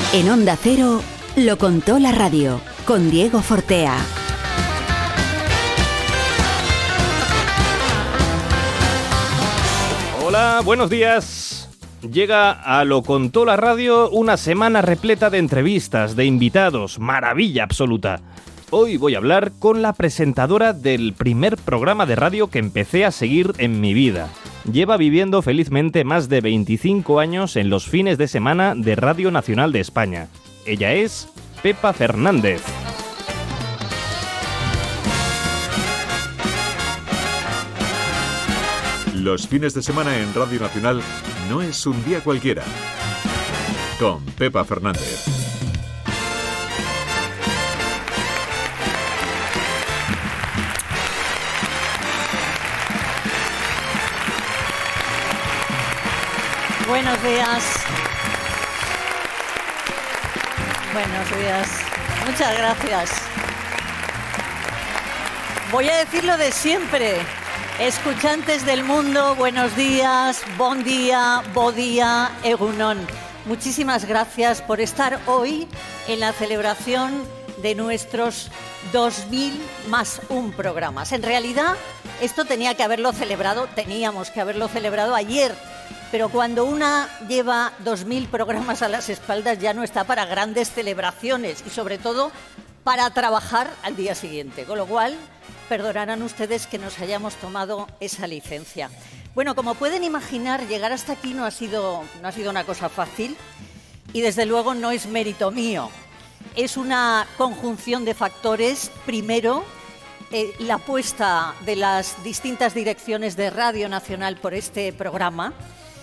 En Onda Cero, lo contó la radio, con Diego Fortea. Hola, buenos días. Llega a Lo contó la radio una semana repleta de entrevistas, de invitados, maravilla absoluta. Hoy voy a hablar con la presentadora del primer programa de radio que empecé a seguir en mi vida. Lleva viviendo felizmente más de 25 años en los fines de semana de Radio Nacional de España. Ella es Pepa Fernández. Los fines de semana en Radio Nacional no es un día cualquiera. Con Pepa Fernández. Buenos días. Buenos días. Muchas gracias. Voy a decir lo de siempre. Escuchantes del mundo, buenos días, bon día, bo día, egunon. Muchísimas gracias por estar hoy en la celebración de nuestros 2000+1 programas. En realidad, esto teníamos que haberlo celebrado ayer. Pero cuando una lleva 2000 programas a las espaldas ya no está para grandes celebraciones y sobre todo para trabajar al día siguiente. Con lo cual, perdonarán ustedes que nos hayamos tomado esa licencia. Bueno, como pueden imaginar, llegar hasta aquí no ha sido una cosa fácil y desde luego no es mérito mío. Es una conjunción de factores. Primero, la apuesta de las distintas direcciones de Radio Nacional por este programa,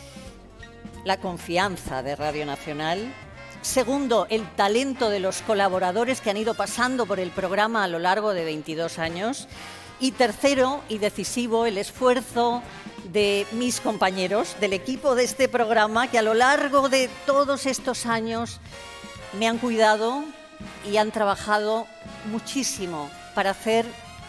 la confianza de Radio Nacional. Segundo, el talento de los colaboradores que han ido pasando por el programa a lo largo de 22 años. Y tercero, y decisivo, el esfuerzo de mis compañeros, del equipo de este programa, que a lo largo de todos estos años me han cuidado y han trabajado muchísimo para hacer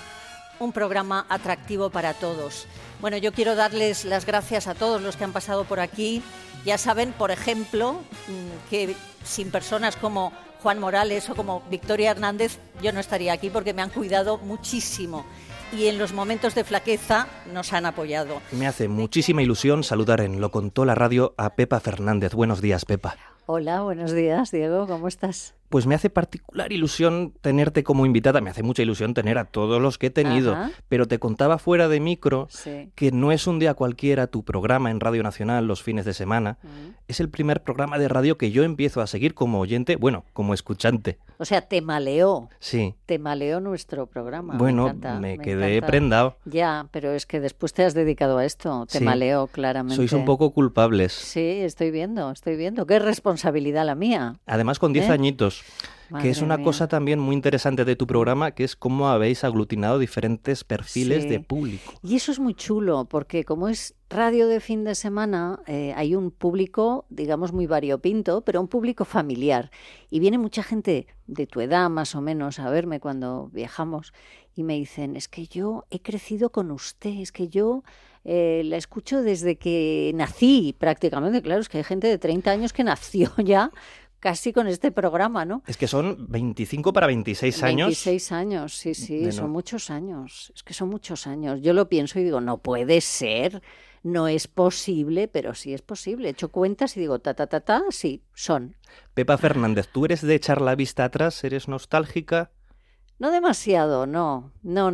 un programa atractivo para todos. Bueno, yo quiero darles las gracias a todos los que han pasado por aquí. Ya saben, por ejemplo, que sin personas como Juan Morales o como Victoria Hernández, yo no estaría aquí porque me han cuidado muchísimo y en los momentos de flaqueza nos han apoyado. Me hace muchísima ilusión saludar en Lo contó la radio a Pepa Fernández. Buenos días, Pepa. Hola, buenos días, Diego, ¿cómo estás? Pues me hace particular ilusión tenerte como invitada, me hace mucha ilusión tener a todos los que he tenido, pero te contaba fuera de micro que no es un día cualquiera tu programa en Radio Nacional los fines de semana, es el primer programa de radio que yo empiezo a seguir como oyente, bueno, como escuchante. O sea, te maleó. Sí. Te maleó nuestro programa. Bueno, me quedé prendado. Ya, pero es que después te has dedicado a esto, te maleó claramente. Sois un poco culpables. Sí, estoy viendo. Qué responsabilidad la mía. Además con 10 añitos. Madre que es una mía. cosa también muy interesante de tu programa, que es cómo habéis aglutinado diferentes perfiles de público. Y eso es muy chulo, porque como es radio de fin de semana, hay un público, digamos, muy variopinto, pero un público familiar. Y viene mucha gente de tu edad, más o menos, a verme cuando viajamos, y me dicen, es que yo he crecido con usted, es que yo la escucho desde que nací, prácticamente. Claro, es que hay gente de 30 años que nació ya casi con este programa, ¿no? Es que son 25 para 26 años. 26 años, sí, son muchos años. Es que son muchos años. Yo lo pienso y digo, no puede ser, no es posible, pero sí es posible. He hecho cuentas y digo, sí, son. Pepa Fernández, ¿tú eres de echar la vista atrás? ¿Eres nostálgica? No demasiado, no.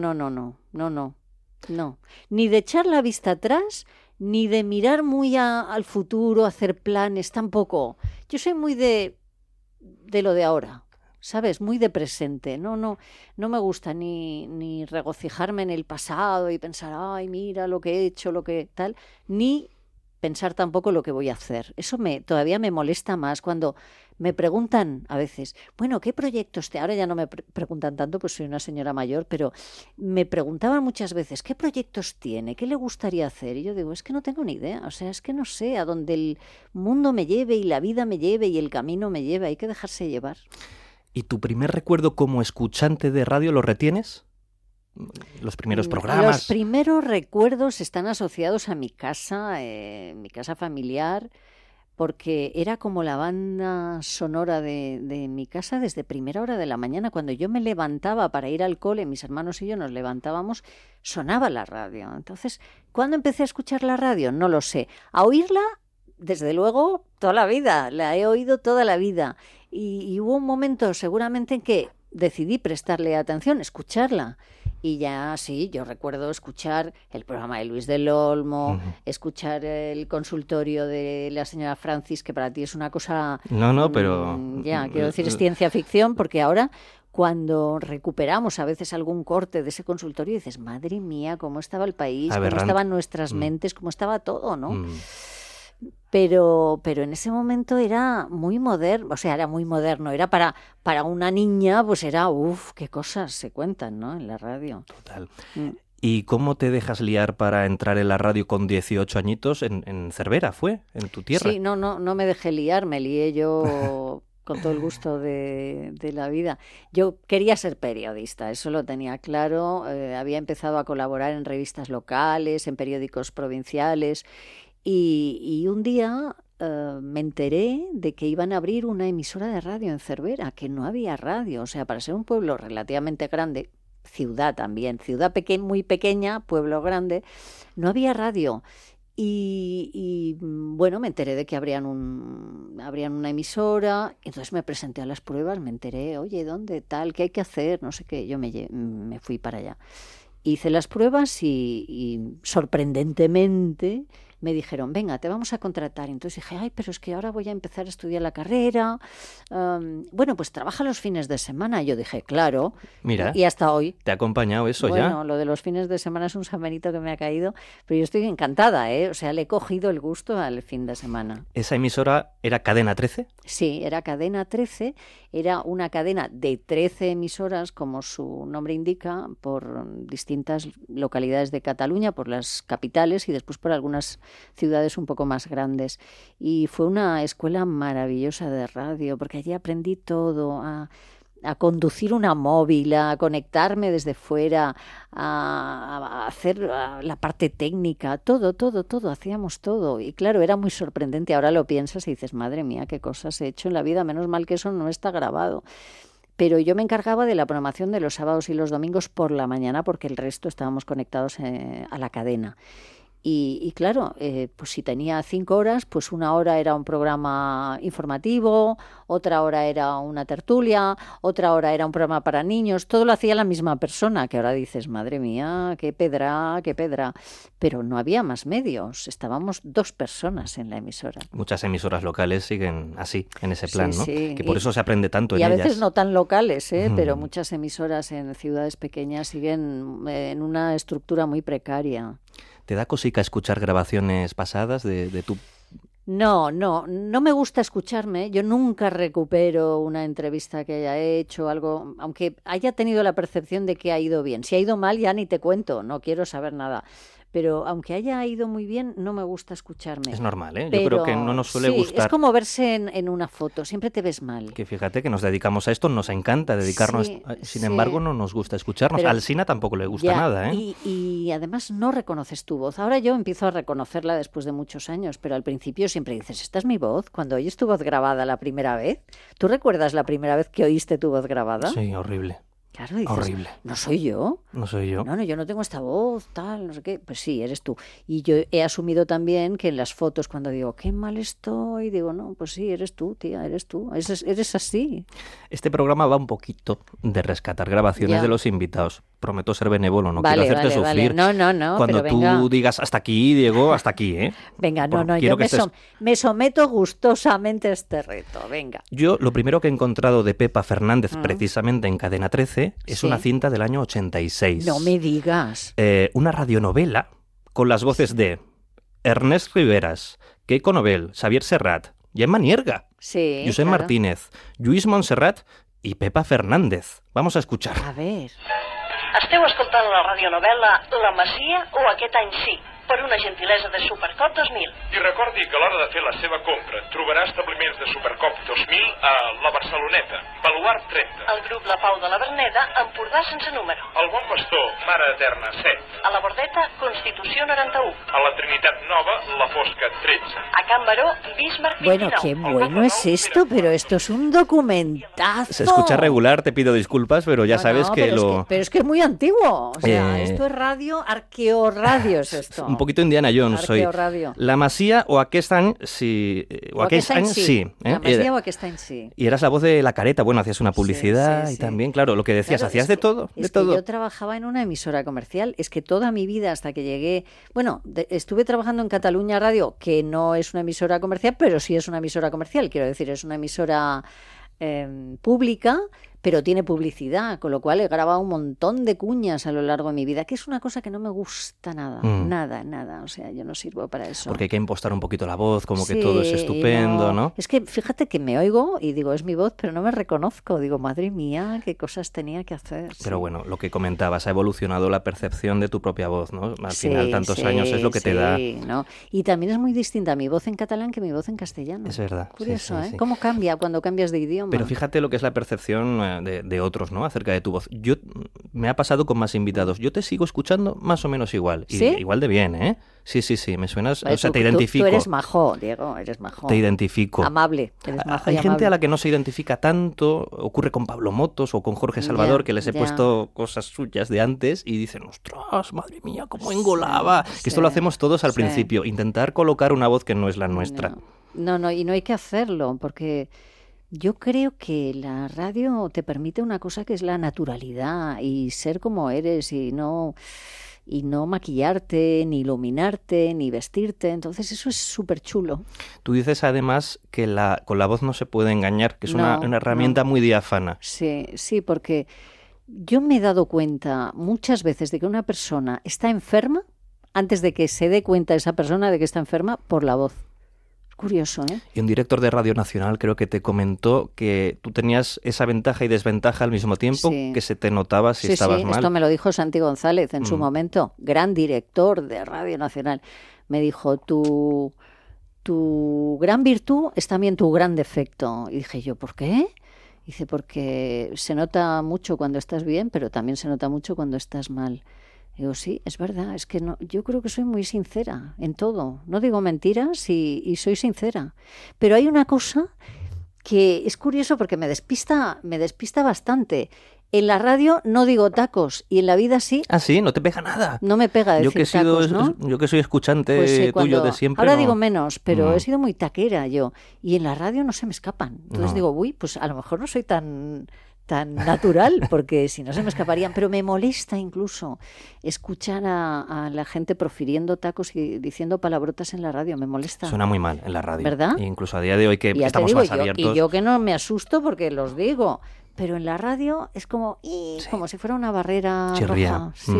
Ni de echar la vista atrás, ni de mirar muy al futuro, hacer planes, tampoco. Yo soy muy de lo de ahora, ¿sabes? Muy de presente. No me gusta ni regocijarme en el pasado y pensar, ay, mira lo que he hecho, lo que tal, ni pensar tampoco lo que voy a hacer. Eso todavía me molesta más cuando me preguntan a veces, bueno, ¿qué proyectos ahora ya no me preguntan tanto, pues soy una señora mayor, pero me preguntaban muchas veces, ¿qué proyectos tiene? ¿Qué le gustaría hacer? Y yo digo, es que no tengo ni idea, o sea, es que no sé a dónde el mundo me lleve y la vida me lleve y el camino me lleve, hay que dejarse llevar. ¿Y tu primer recuerdo como escuchante de radio lo retienes? Los primeros programas. Los primeros recuerdos están asociados a mi casa familiar, porque era como la banda sonora de mi casa desde primera hora de la mañana. Cuando yo me levantaba para ir al cole, mis hermanos y yo nos levantábamos, sonaba la radio. Entonces, ¿cuándo empecé a escuchar la radio? No lo sé. A oírla, desde luego, toda la vida. La he oído toda la vida. Y hubo un momento seguramente en que decidí prestarle atención, escucharla. Y ya sí, yo recuerdo escuchar el programa de Luis del Olmo, escuchar el consultorio de la señora Francis, que para ti es una cosa... No, pero... Ya, quiero decir, es ciencia ficción, porque ahora cuando recuperamos a veces algún corte de ese consultorio dices, madre mía, cómo estaba el país, cómo estaban nuestras mentes, cómo estaba todo, ¿no? Pero en ese momento era muy moderno, o sea, era muy moderno, era para una niña, pues era, qué cosas se cuentan, ¿no?, en la radio. Total. ¿Y cómo te dejas liar para entrar en la radio con 18 añitos en Cervera, fue, en tu tierra? Sí, no me dejé liar, me lié yo con todo el gusto de la vida. Yo quería ser periodista, eso lo tenía claro, había empezado a colaborar en revistas locales, en periódicos provinciales. Y un día me enteré de que iban a abrir una emisora de radio en Cervera, que no había radio. O sea, para ser un pueblo relativamente grande, ciudad también, ciudad muy pequeña, pueblo grande, no había radio. Y bueno, me enteré de que abrían una emisora, entonces me presenté a las pruebas, me enteré, oye, ¿dónde tal? ¿Qué hay que hacer? No sé qué, yo me fui para allá. Hice las pruebas y sorprendentemente me dijeron, venga, te vamos a contratar. Entonces dije, ay, pero es que ahora voy a empezar a estudiar la carrera. Bueno, pues trabaja los fines de semana. Yo dije, claro. Mira, y hasta hoy. ¿Te ha acompañado eso bueno, ya? Bueno, lo de los fines de semana es un San Benito que me ha caído, pero yo estoy encantada, ¿eh? O sea, le he cogido el gusto al fin de semana. ¿Esa emisora era Cadena 13? Sí, era Cadena 13. Era una cadena de 13 emisoras, como su nombre indica, por distintas localidades de Cataluña, por las capitales y después por algunas ciudades un poco más grandes. Y fue una escuela maravillosa de radio, porque allí aprendí todo, a conducir una móvil, a conectarme desde fuera, a hacer la parte técnica, todo, hacíamos todo. Y claro, era muy sorprendente. Ahora lo piensas y dices, madre mía, qué cosas he hecho en la vida, menos mal que eso no está grabado. Pero yo me encargaba de la programación de los sábados y los domingos por la mañana, porque el resto estábamos conectados a la cadena. Y claro, pues si tenía 5 horas, pues una hora era un programa informativo, otra hora era una tertulia, otra hora era un programa para niños, todo lo hacía la misma persona, que ahora dices, madre mía, qué pedra, pero no había más medios, estábamos 2 personas en la emisora. Muchas emisoras locales siguen así, en ese plan, sí, ¿no? Sí. Que por eso se aprende tanto en ellas. Y ellas. A veces no tan locales, pero muchas emisoras en ciudades pequeñas siguen en una estructura muy precaria. ¿Te da cosica escuchar grabaciones pasadas de tu...? No me gusta escucharme. Yo nunca recupero una entrevista que haya hecho, algo, aunque haya tenido la percepción de que ha ido bien. Si ha ido mal, ya ni te cuento, no quiero saber nada. Pero aunque haya ido muy bien, no me gusta escucharme. Es normal, ¿eh? Yo creo que no nos suele gustar. Es como verse en una foto, siempre te ves mal. Que fíjate que nos dedicamos a esto, nos encanta dedicarnos, sin embargo no nos gusta escucharnos. Pero, al Sina tampoco le gusta nada, ¿eh? Y además no reconoces tu voz. Ahora yo empiezo a reconocerla después de muchos años, pero al principio siempre dices, ¿esta es mi voz? Cuando oyes tu voz grabada la primera vez, ¿tú recuerdas la primera vez que oíste tu voz grabada? Sí, horrible. Claro, dices, horrible. ¿No soy yo? No soy yo. No, yo no tengo esta voz, tal, no sé qué. Pues sí, eres tú. Y yo he asumido también que en las fotos, cuando digo, qué mal estoy, digo, no, pues sí, eres tú, tía, eres tú. Eres así. Este programa va un poquito de rescatar grabaciones de los invitados. Prometo ser benévolo, no quiero hacerte sufrir. Vale. No, cuando pero tú venga. digas hasta aquí, Diego, hasta aquí, ¿eh? Venga, yo me someto gustosamente a este reto, venga. Yo lo primero que he encontrado de Pepa Fernández, precisamente en Cadena 13, es una cinta del año 86. No me digas. Una radionovela con las voces de Ernest Riveras, Keiko Nobel, Xavier Serrat, Gemma Nierga, Josep Martínez, Lluís Montserrat i Pepa Fernández. Vamos a escuchar. A ver. Esteu escoltant la radionovel·la La Masia o Aquest any sí, per una gentilesa de Supercop 2000. I recordi que a l'hora de fer la seva compra trobarà establiments de Supercop 2000 a la Barceloneta, Baluard 30. El grup La Pau de la Verneda, Empordà sense número. El Bon Pastor, Mare Eterna 7. A la Bordeta, Constitució 91. A la Trinitat Nova, La Fosca 13. A Can Baró, Bismarck 29. Bueno, qué bueno es esto, pero esto es un documentazo. Se escucha regular, te pido disculpas, pero ya sabes que pero es que es muy antiguo. O sea, esto es radio, arqueorradio es esto. Un poquito Indiana Jones soy. Arqueorradio. La Masía o aquest any sí. Sí. La Masía o aquest any sí. Y eras la voz de La Careta, bueno, hacías una publicidad y también, claro, lo que decías, claro, hacías de todo. Es que yo trabajaba en una emisora comercial, es que toda mi vida hasta que llegué, bueno, estuve trabajando en Cataluña Radio, que no es una emisora comercial, pero sí es una emisora comercial, quiero decir, es una emisora pública, pero tiene publicidad, con lo cual he grabado un montón de cuñas a lo largo de mi vida, que es una cosa que no me gusta nada, nada, o sea, yo no sirvo para eso. Porque hay que impostar un poquito la voz, como que todo es estupendo, ¿no? Es que fíjate que me oigo y digo, es mi voz, pero no me reconozco, digo, madre mía, qué cosas tenía que hacer. Pero bueno, lo que comentabas, ha evolucionado la percepción de tu propia voz, ¿no? Al final, tantos años es lo que te da. ¿no? Y también es muy distinta mi voz en catalán que mi voz en castellano. Es verdad. Curioso, ¿eh? ¿Cómo cambia cuando cambias de idioma? Pero fíjate lo que es la percepción de otros, ¿no? Acerca de tu voz. Me ha pasado con más invitados. Yo te sigo escuchando más o menos igual. Y ¿sí? Igual de bien, ¿eh? Sí, me suenas... Vale, o sea, te identifico. Tú eres majo, Diego, eres majo. Te identifico. Amable, eres majo Hay y gente amable. a la que no se identifica tanto. Ocurre con Pablo Motos o con Jorge Salvador, que les he puesto cosas suyas de antes y dicen, ostras, madre mía, cómo engolaba. Que esto lo hacemos todos al principio. Intentar colocar una voz que no es la nuestra. No, y no hay que hacerlo, porque... Yo creo que la radio te permite una cosa que es la naturalidad y ser como eres y no maquillarte, ni iluminarte, ni vestirte. Entonces eso es súper chulo. Tú dices además que con la voz no se puede engañar, que es una herramienta muy diáfana. Sí, porque yo me he dado cuenta muchas veces de que una persona está enferma antes de que se dé cuenta esa persona de que está enferma por la voz. Curioso, ¿eh? Y un director de Radio Nacional creo que te comentó que tú tenías esa ventaja y desventaja al mismo tiempo, que se te notaba si estabas mal. Esto me lo dijo Santi González en su momento, gran director de Radio Nacional. Me dijo, tu gran virtud es también tu gran defecto. Y dije yo, ¿por qué? Dice, porque se nota mucho cuando estás bien, pero también se nota mucho cuando estás mal. Digo, sí, es verdad, es que no, yo creo que soy muy sincera en todo. No digo mentiras y soy sincera. Pero hay una cosa que es curioso porque me despista bastante. En la radio no digo tacos y en la vida sí. Ah, sí, no te pega nada. No me pega decir tacos, ¿no? Yo que soy escuchante tuyo de siempre. Ahora no. digo menos, pero he sido muy taquera yo. Y en la radio no se me escapan. Entonces digo, uy, pues a lo mejor no soy tan natural, porque si no se me escaparían, pero me molesta incluso escuchar a la gente profiriendo tacos y diciendo palabrotas en la radio, me molesta. Suena muy mal en la radio. ¿Verdad? E incluso a día de hoy que ya estamos más abiertos. Y yo que no me asusto porque los digo, pero en la radio es como, como si fuera una barrera roja. Sí.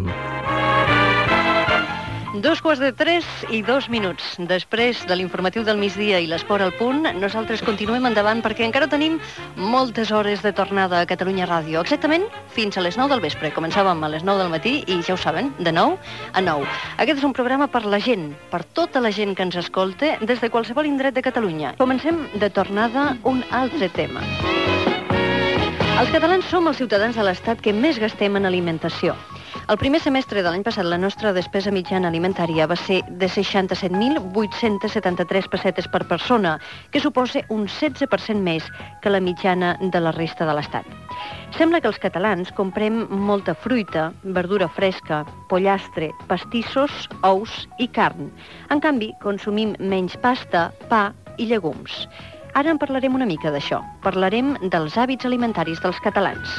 2:03 Després de l'informatiu del migdia i l'esport al punt, nosaltres continuem endavant perquè encara tenim moltes hores de tornada a Catalunya Ràdio. Exactament fins a les 9 del vespre. Començàvem a les 9 del matí i ja ho saben, de 9 a 9. Aquest és un programa per la gent, per tota la gent que ens escolta des de qualsevol indret de Catalunya. Comencem de tornada un altre tema. Els catalans som els ciutadans de l'Estat que més gastem en alimentació. El primer semestre de l'any passat la nostra despesa mitjana alimentària va ser de 67.873 pessetes per persona, que suposa un 16% més que la mitjana de la resta de l'Estat. Sembla que els catalans comprem molta fruita, verdura fresca, pollastre, pastissos, ous i carn. En canvi, consumim menys pasta, pa i llegums. Ara en parlarem una mica d'això. Parlarem dels hàbits alimentaris dels catalans.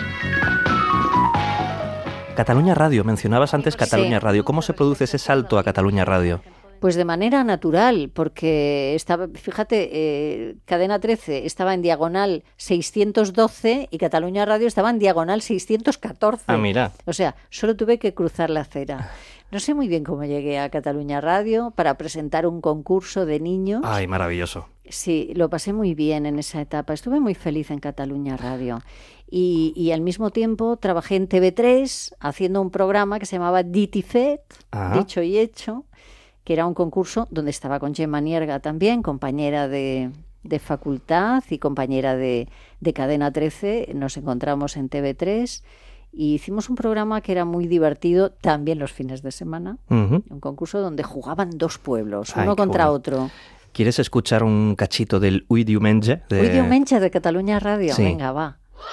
Cataluña Radio, mencionabas antes Cataluña Radio. ¿Cómo se produce ese salto a Cataluña Radio? Pues de manera natural, porque estaba, fíjate, Cadena 13 estaba en diagonal 612 y Cataluña Radio estaba en diagonal 614. Ah, mira. O sea, solo tuve que cruzar la acera. No sé muy bien cómo llegué a Cataluña Radio para presentar un concurso de niños. Ay, maravilloso. Sí, lo pasé muy bien en esa etapa. Estuve muy feliz en Catalunya Radio. Y al mismo tiempo trabajé en TV3 haciendo un programa que se llamaba Dit i Fet, Dicho y Hecho, que era un concurso donde estaba con Gemma Nierga también, compañera de facultad y compañera de Cadena 13. Nos encontramos en TV3 y hicimos un programa que era muy divertido también los fines de semana. Un concurso donde jugaban dos pueblos, uno contra otro. ¿Quieres escuchar un cachito del Ui Diumenge? Ui Diumenge de Catalunya Ràdio. Sí. Vinga, va.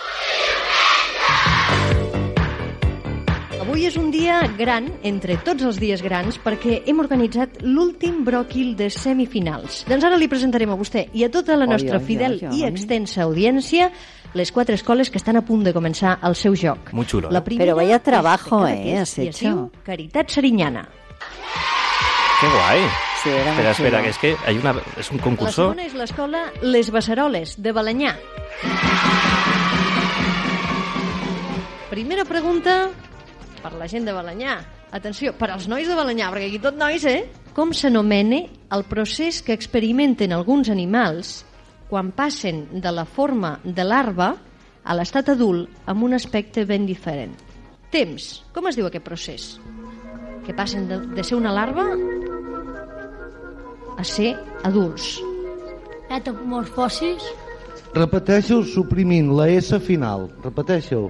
Avui és un dia gran, entre tots els dies grans, perquè hem organitzat l'últim bròquil de semifinals. Doncs ara li presentarem a vostè i a tota la nostra fidel i extensa audiència les 4 escoles que estan a punt de començar el seu joc. Muy chulo. La primera Pero vaya trabajo, has hecho. Es diu Caritat Serinyana. ¡Qué guay! Sí, era muy Espera, chulo. que es que es un La concurso... segona és l'escola Les Beceroles, de Balenyà. Primera pregunta per la gent de Balenyà. Atenció, per als nois de Balenyà, perquè aquí tot nois, Com s'anomena el procés que experimenten alguns animals quan passen de la forma de larva a l'estat adult amb un aspecte ben diferent? Temps. Com es diu aquest procés? Que passen de ser una larva a ser adults. Metamorfosis. Repeteixo suprimint la S final. Repeteixo.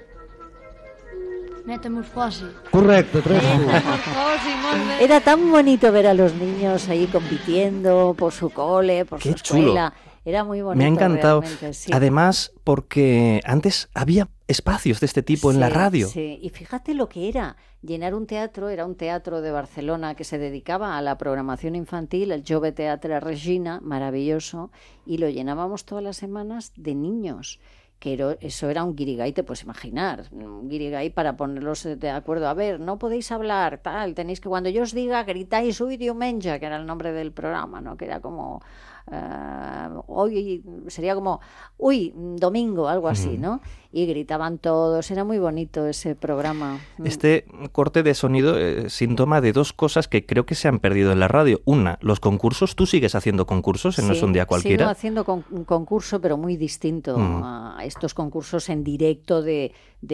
Metamorfosi. Correcte, 3 punts. Metamorfosi, molt bé. Era tan bonito ver a los niños ahí compitiendo por su cole, por Qué su escuela. chulo. Era muy bonito. Me ha encantado. Realmente, sí. Además, porque antes había espacios de este tipo en la radio. Sí, y fíjate lo que era llenar un teatro. Era un teatro de Barcelona que se dedicaba a la programación infantil, el Jove Teatre Regina, maravilloso, y lo llenábamos todas las semanas de niños. Eso era un guirigay, te puedes imaginar, un guirigay para ponerlos de acuerdo. A ver, no podéis hablar, tal, tenéis que, cuando yo os diga, gritáis Ui Diumenge, que era el nombre del programa, ¿no? Que era como, hoy sería como, uy, domingo, algo así, ¿no? Y gritaban todos, era muy bonito ese programa. Este corte de sonido es síntoma de 2 cosas que creo que se han perdido en la radio. Una, los concursos. ¿Tú sigues haciendo concursos en No es un día cualquiera? Sigo haciendo un concurso, pero muy distinto a estos concursos en directo de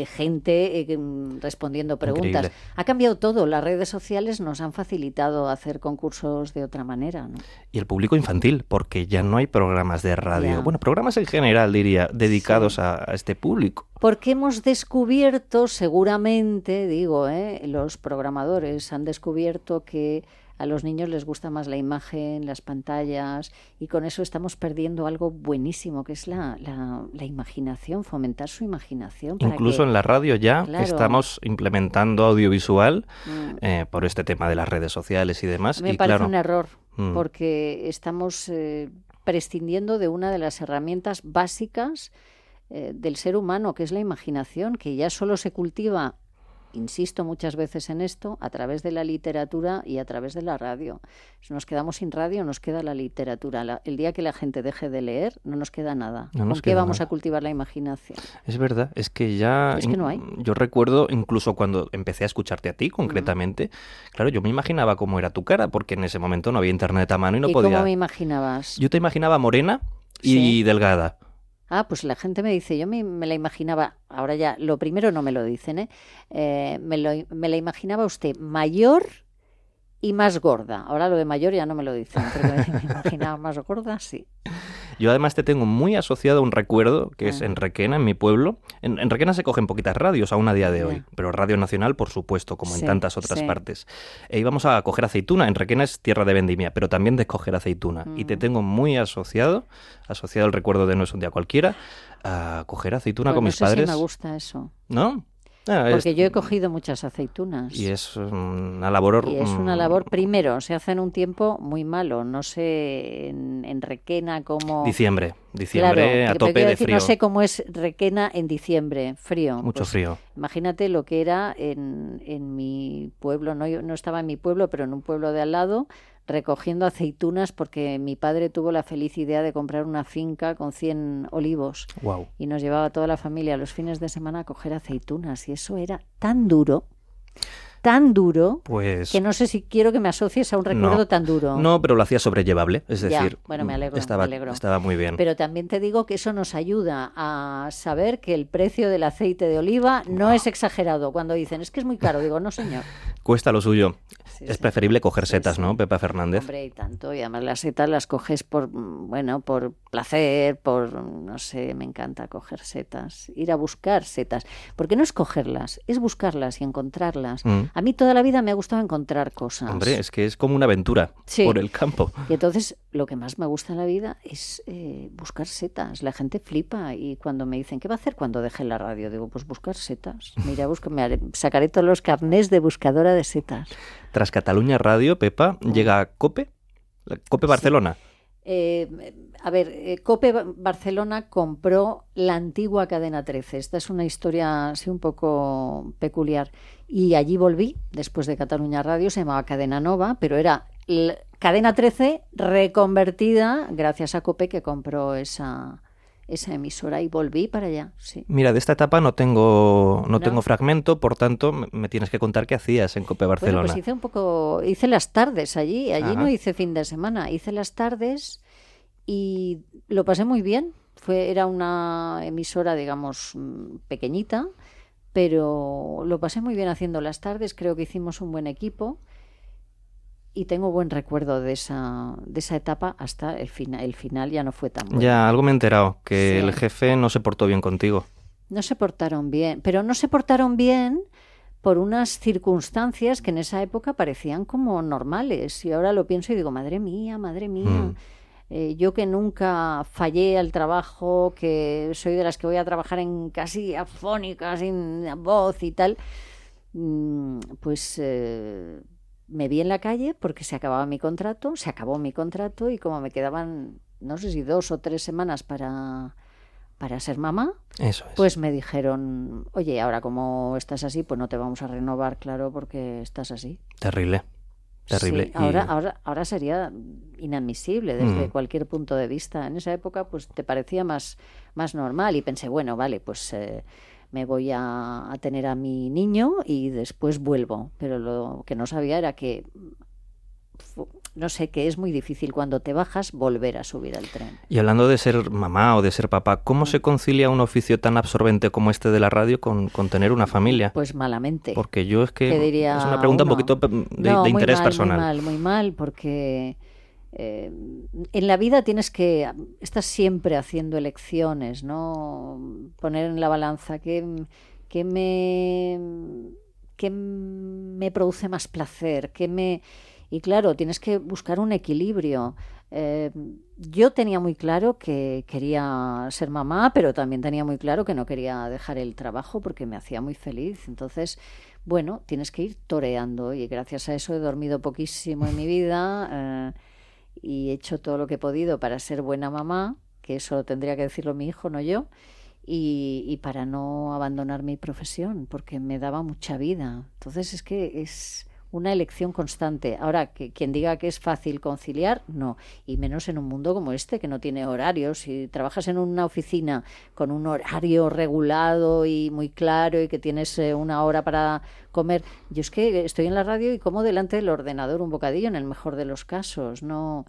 gente respondiendo preguntas. Increíble. Ha cambiado todo. Las redes sociales nos han facilitado hacer concursos de otra manera, ¿no? Y el público infantil, porque ya no hay programas de radio. Ya. Bueno, programas en general, diría, dedicados a este público. Porque hemos descubierto, seguramente, los programadores han descubierto que a los niños les gusta más la imagen, las pantallas, y con eso estamos perdiendo algo buenísimo, que es la imaginación, fomentar su imaginación. Incluso en la radio ya Claro. estamos implementando audiovisual por este tema de las redes sociales y demás. Me y parece claro, un error, porque estamos prescindiendo de una de las herramientas básicas del ser humano, que es la imaginación, que ya solo se cultiva, insisto muchas veces en esto, a través de la literatura y a través de la radio. Si nos quedamos sin radio, nos queda la literatura. El día que la gente deje de leer, no nos queda nada. No nos ¿Con qué queda vamos nada. a cultivar la imaginación? es verdad, es que ya... Es que no hay. Yo recuerdo incluso cuando empecé a escucharte a ti, concretamente, claro, yo me imaginaba cómo era tu cara, porque en ese momento no había internet a mano y no ¿Y podía... cómo me imaginabas? Yo te imaginaba morena y Sí. delgada. Ah, pues la gente me dice, yo me la imaginaba, ahora ya, lo primero no me lo dicen, me la imaginaba usted mayor y más gorda. Ahora lo de mayor ya no me lo dicen, pero me imaginaba más gorda, sí. Yo además te tengo muy asociado a un recuerdo que es en Requena, en mi pueblo. En Requena se cogen poquitas radios aún a día de hoy, pero Radio Nacional, por supuesto, como en Sí, tantas otras sí. partes. E íbamos a coger aceituna. En Requena es tierra de vendimia, pero también de coger aceituna. Y te tengo muy asociado al recuerdo de No es un día cualquiera, a coger aceituna Pues con no mis sé padres. si me gusta eso, ¿No? Ah, porque yo he cogido muchas aceitunas. Y es una labor... Y es una labor, primero, se hace en un tiempo muy malo. No sé en Requena cómo... Diciembre Claro, a pero tope quiero de decir, frío. no sé cómo es Requena en diciembre, frío. Mucho Pues frío. Imagínate lo que era en mi pueblo, no, yo no estaba en mi pueblo, pero en un pueblo de al lado, recogiendo aceitunas porque mi padre tuvo la feliz idea de comprar una finca con 100 olivos Wow. y nos llevaba a toda la familia los fines de semana a coger aceitunas y eso era tan duro. tan duro Pues que no sé si quiero que me asocies a un recuerdo no. tan duro. No, pero lo hacía sobrellevable, es Ya, decir, bueno, me alegro, estaba, me alegro. estaba muy bien. Pero también te digo que eso nos ayuda a saber que el precio del aceite de oliva no es exagerado. Cuando dicen, es que es muy caro, digo, no señor. Cuesta lo suyo. Sí, Es sí. preferible coger Sí, setas, sí. ¿no, Pepa Fernández? Hombre, y tanto. Y además las setas las coges por placer, no sé, me encanta coger setas, ir a buscar setas. Porque no es cogerlas, es buscarlas y encontrarlas. Mm. A mí toda la vida me ha gustado encontrar cosas. Hombre, es que es como una aventura Sí. por el campo. Y entonces lo que más me gusta en la vida es buscar setas. La gente flipa y cuando me dicen, ¿qué va a hacer cuando deje la radio? Digo, pues buscar setas. Mira, sacaré todos los carnés de buscadora de setas. Tras Cataluña Radio, Pepa, llega COPE, COPE Barcelona. COPE Barcelona compró la antigua Cadena 13. Esta es una historia así un poco peculiar. Y allí volví, después de Cataluña Radio, se llamaba Cadena Nova, pero era Cadena 13 reconvertida gracias a COPE, que compró esa emisora, y volví para allá, sí. Mira, de esta etapa no tengo fragmento, por tanto, me tienes que contar qué hacías en COPE Barcelona. Bueno, pues hice las tardes allí Ajá. No hice fin de semana, hice las tardes y lo pasé muy bien. Era una emisora, digamos, pequeñita, pero lo pasé muy bien haciendo las tardes, creo que hicimos un buen equipo. Y tengo buen recuerdo de esa etapa hasta el final. El final ya no fue tan bueno. Ya, algo me he enterado, que Sí. el jefe no se portó bien contigo. No se portaron bien, pero no se portaron bien por unas circunstancias que en esa época parecían como normales. Y ahora lo pienso y digo, madre mía, madre mía. Yo que nunca fallé al trabajo, que soy de las que voy a trabajar en casi afónica, sin voz y tal, pues... me vi en la calle porque se acabó mi contrato y como me quedaban, no sé si 2 o 3 semanas para ser mamá, Eso es. pues me dijeron, oye, ahora como estás así, pues no te vamos a renovar, claro, porque estás así. Terrible. Sí, Terrible. ahora sería inadmisible desde cualquier punto de vista. En esa época pues te parecía más normal y pensé, bueno, vale, pues... me voy a tener a mi niño y después vuelvo. Pero lo que no sabía era que, no sé, que es muy difícil cuando te bajas volver a subir al tren. Y hablando de ser mamá o de ser papá, ¿cómo se concilia un oficio tan absorbente como este de la radio con tener una familia? Pues malamente. Porque yo es que ¿Qué diría es una pregunta uno? un poquito de interés personal. Muy mal, porque en la vida estás siempre haciendo elecciones, ¿no? Poner en la balanza qué me produce más placer, y claro, tienes que buscar un equilibrio. Yo tenía muy claro que quería ser mamá, pero también tenía muy claro que no quería dejar el trabajo porque me hacía muy feliz. Entonces, bueno, tienes que ir toreando y gracias a eso he dormido poquísimo en mi vida y he hecho todo lo que he podido para ser buena mamá, que eso tendría que decirlo mi hijo, no yo, y para no abandonar mi profesión, porque me daba mucha vida. Entonces es que es una elección constante. Ahora, que quien diga que es fácil conciliar, no. Y menos en un mundo como este, que no tiene horarios. Si trabajas en una oficina con un horario regulado y muy claro y que tienes una hora para comer. Yo es que estoy en la radio y como delante del ordenador un bocadillo, en el mejor de los casos. No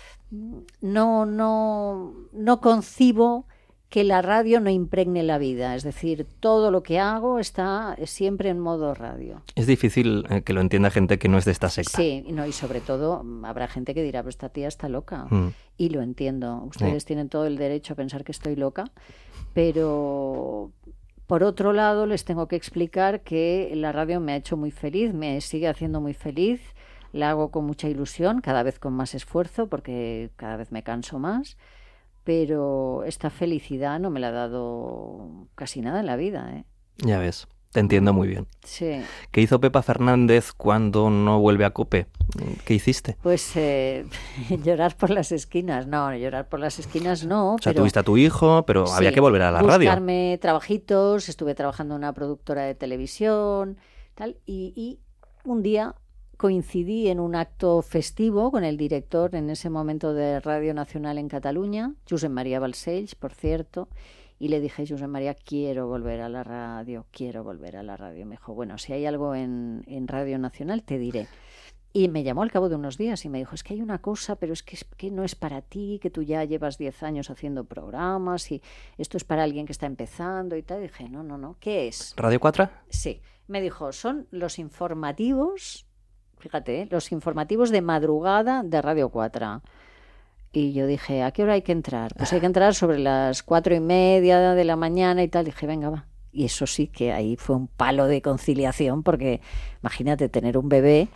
concibo que la radio no impregne la vida, es decir, todo lo que hago está siempre en modo radio. Es difícil que lo entienda gente que no es de esta secta. Sí, y sobre todo habrá gente que dirá, pero esta tía está loca, y lo entiendo. Ustedes tienen todo el derecho a pensar que estoy loca, pero por otro lado les tengo que explicar que la radio me ha hecho muy feliz, me sigue haciendo muy feliz, la hago con mucha ilusión, cada vez con más esfuerzo, porque cada vez me canso más. Pero esta felicidad no me la ha dado casi nada en la vida, ¿eh? Ya ves, te entiendo muy bien. Sí. ¿Qué hizo Pepa Fernández cuando no vuelve a COPE? ¿Qué hiciste? Pues llorar por las esquinas. No, llorar por las esquinas no. O sea, pero, tuviste a tu hijo, pero sí, había que volver a la radio. Buscarme trabajitos, estuve trabajando en una productora de televisión, tal, y un día coincidí en un acto festivo con el director en ese momento de Radio Nacional en Cataluña, Josep María Balcells, por cierto, Y le dije, Josep María, quiero volver a la radio. Me dijo, bueno, si hay algo en Radio Nacional, te diré. Y me llamó al cabo de unos días y me dijo, es que hay una cosa, pero es que no es para ti, que tú ya llevas 10 años haciendo programas y esto es para alguien que está empezando y tal. Y dije, no, ¿qué es? ¿Radio 4? Sí. Me dijo, son los informativos, fíjate, los informativos de madrugada de Radio 4. Y yo dije, ¿a qué hora hay que entrar? Pues hay que entrar sobre las 4:30 de la mañana y tal. Y dije, venga, va. Y eso sí que ahí fue un palo de conciliación, porque imagínate tener un bebé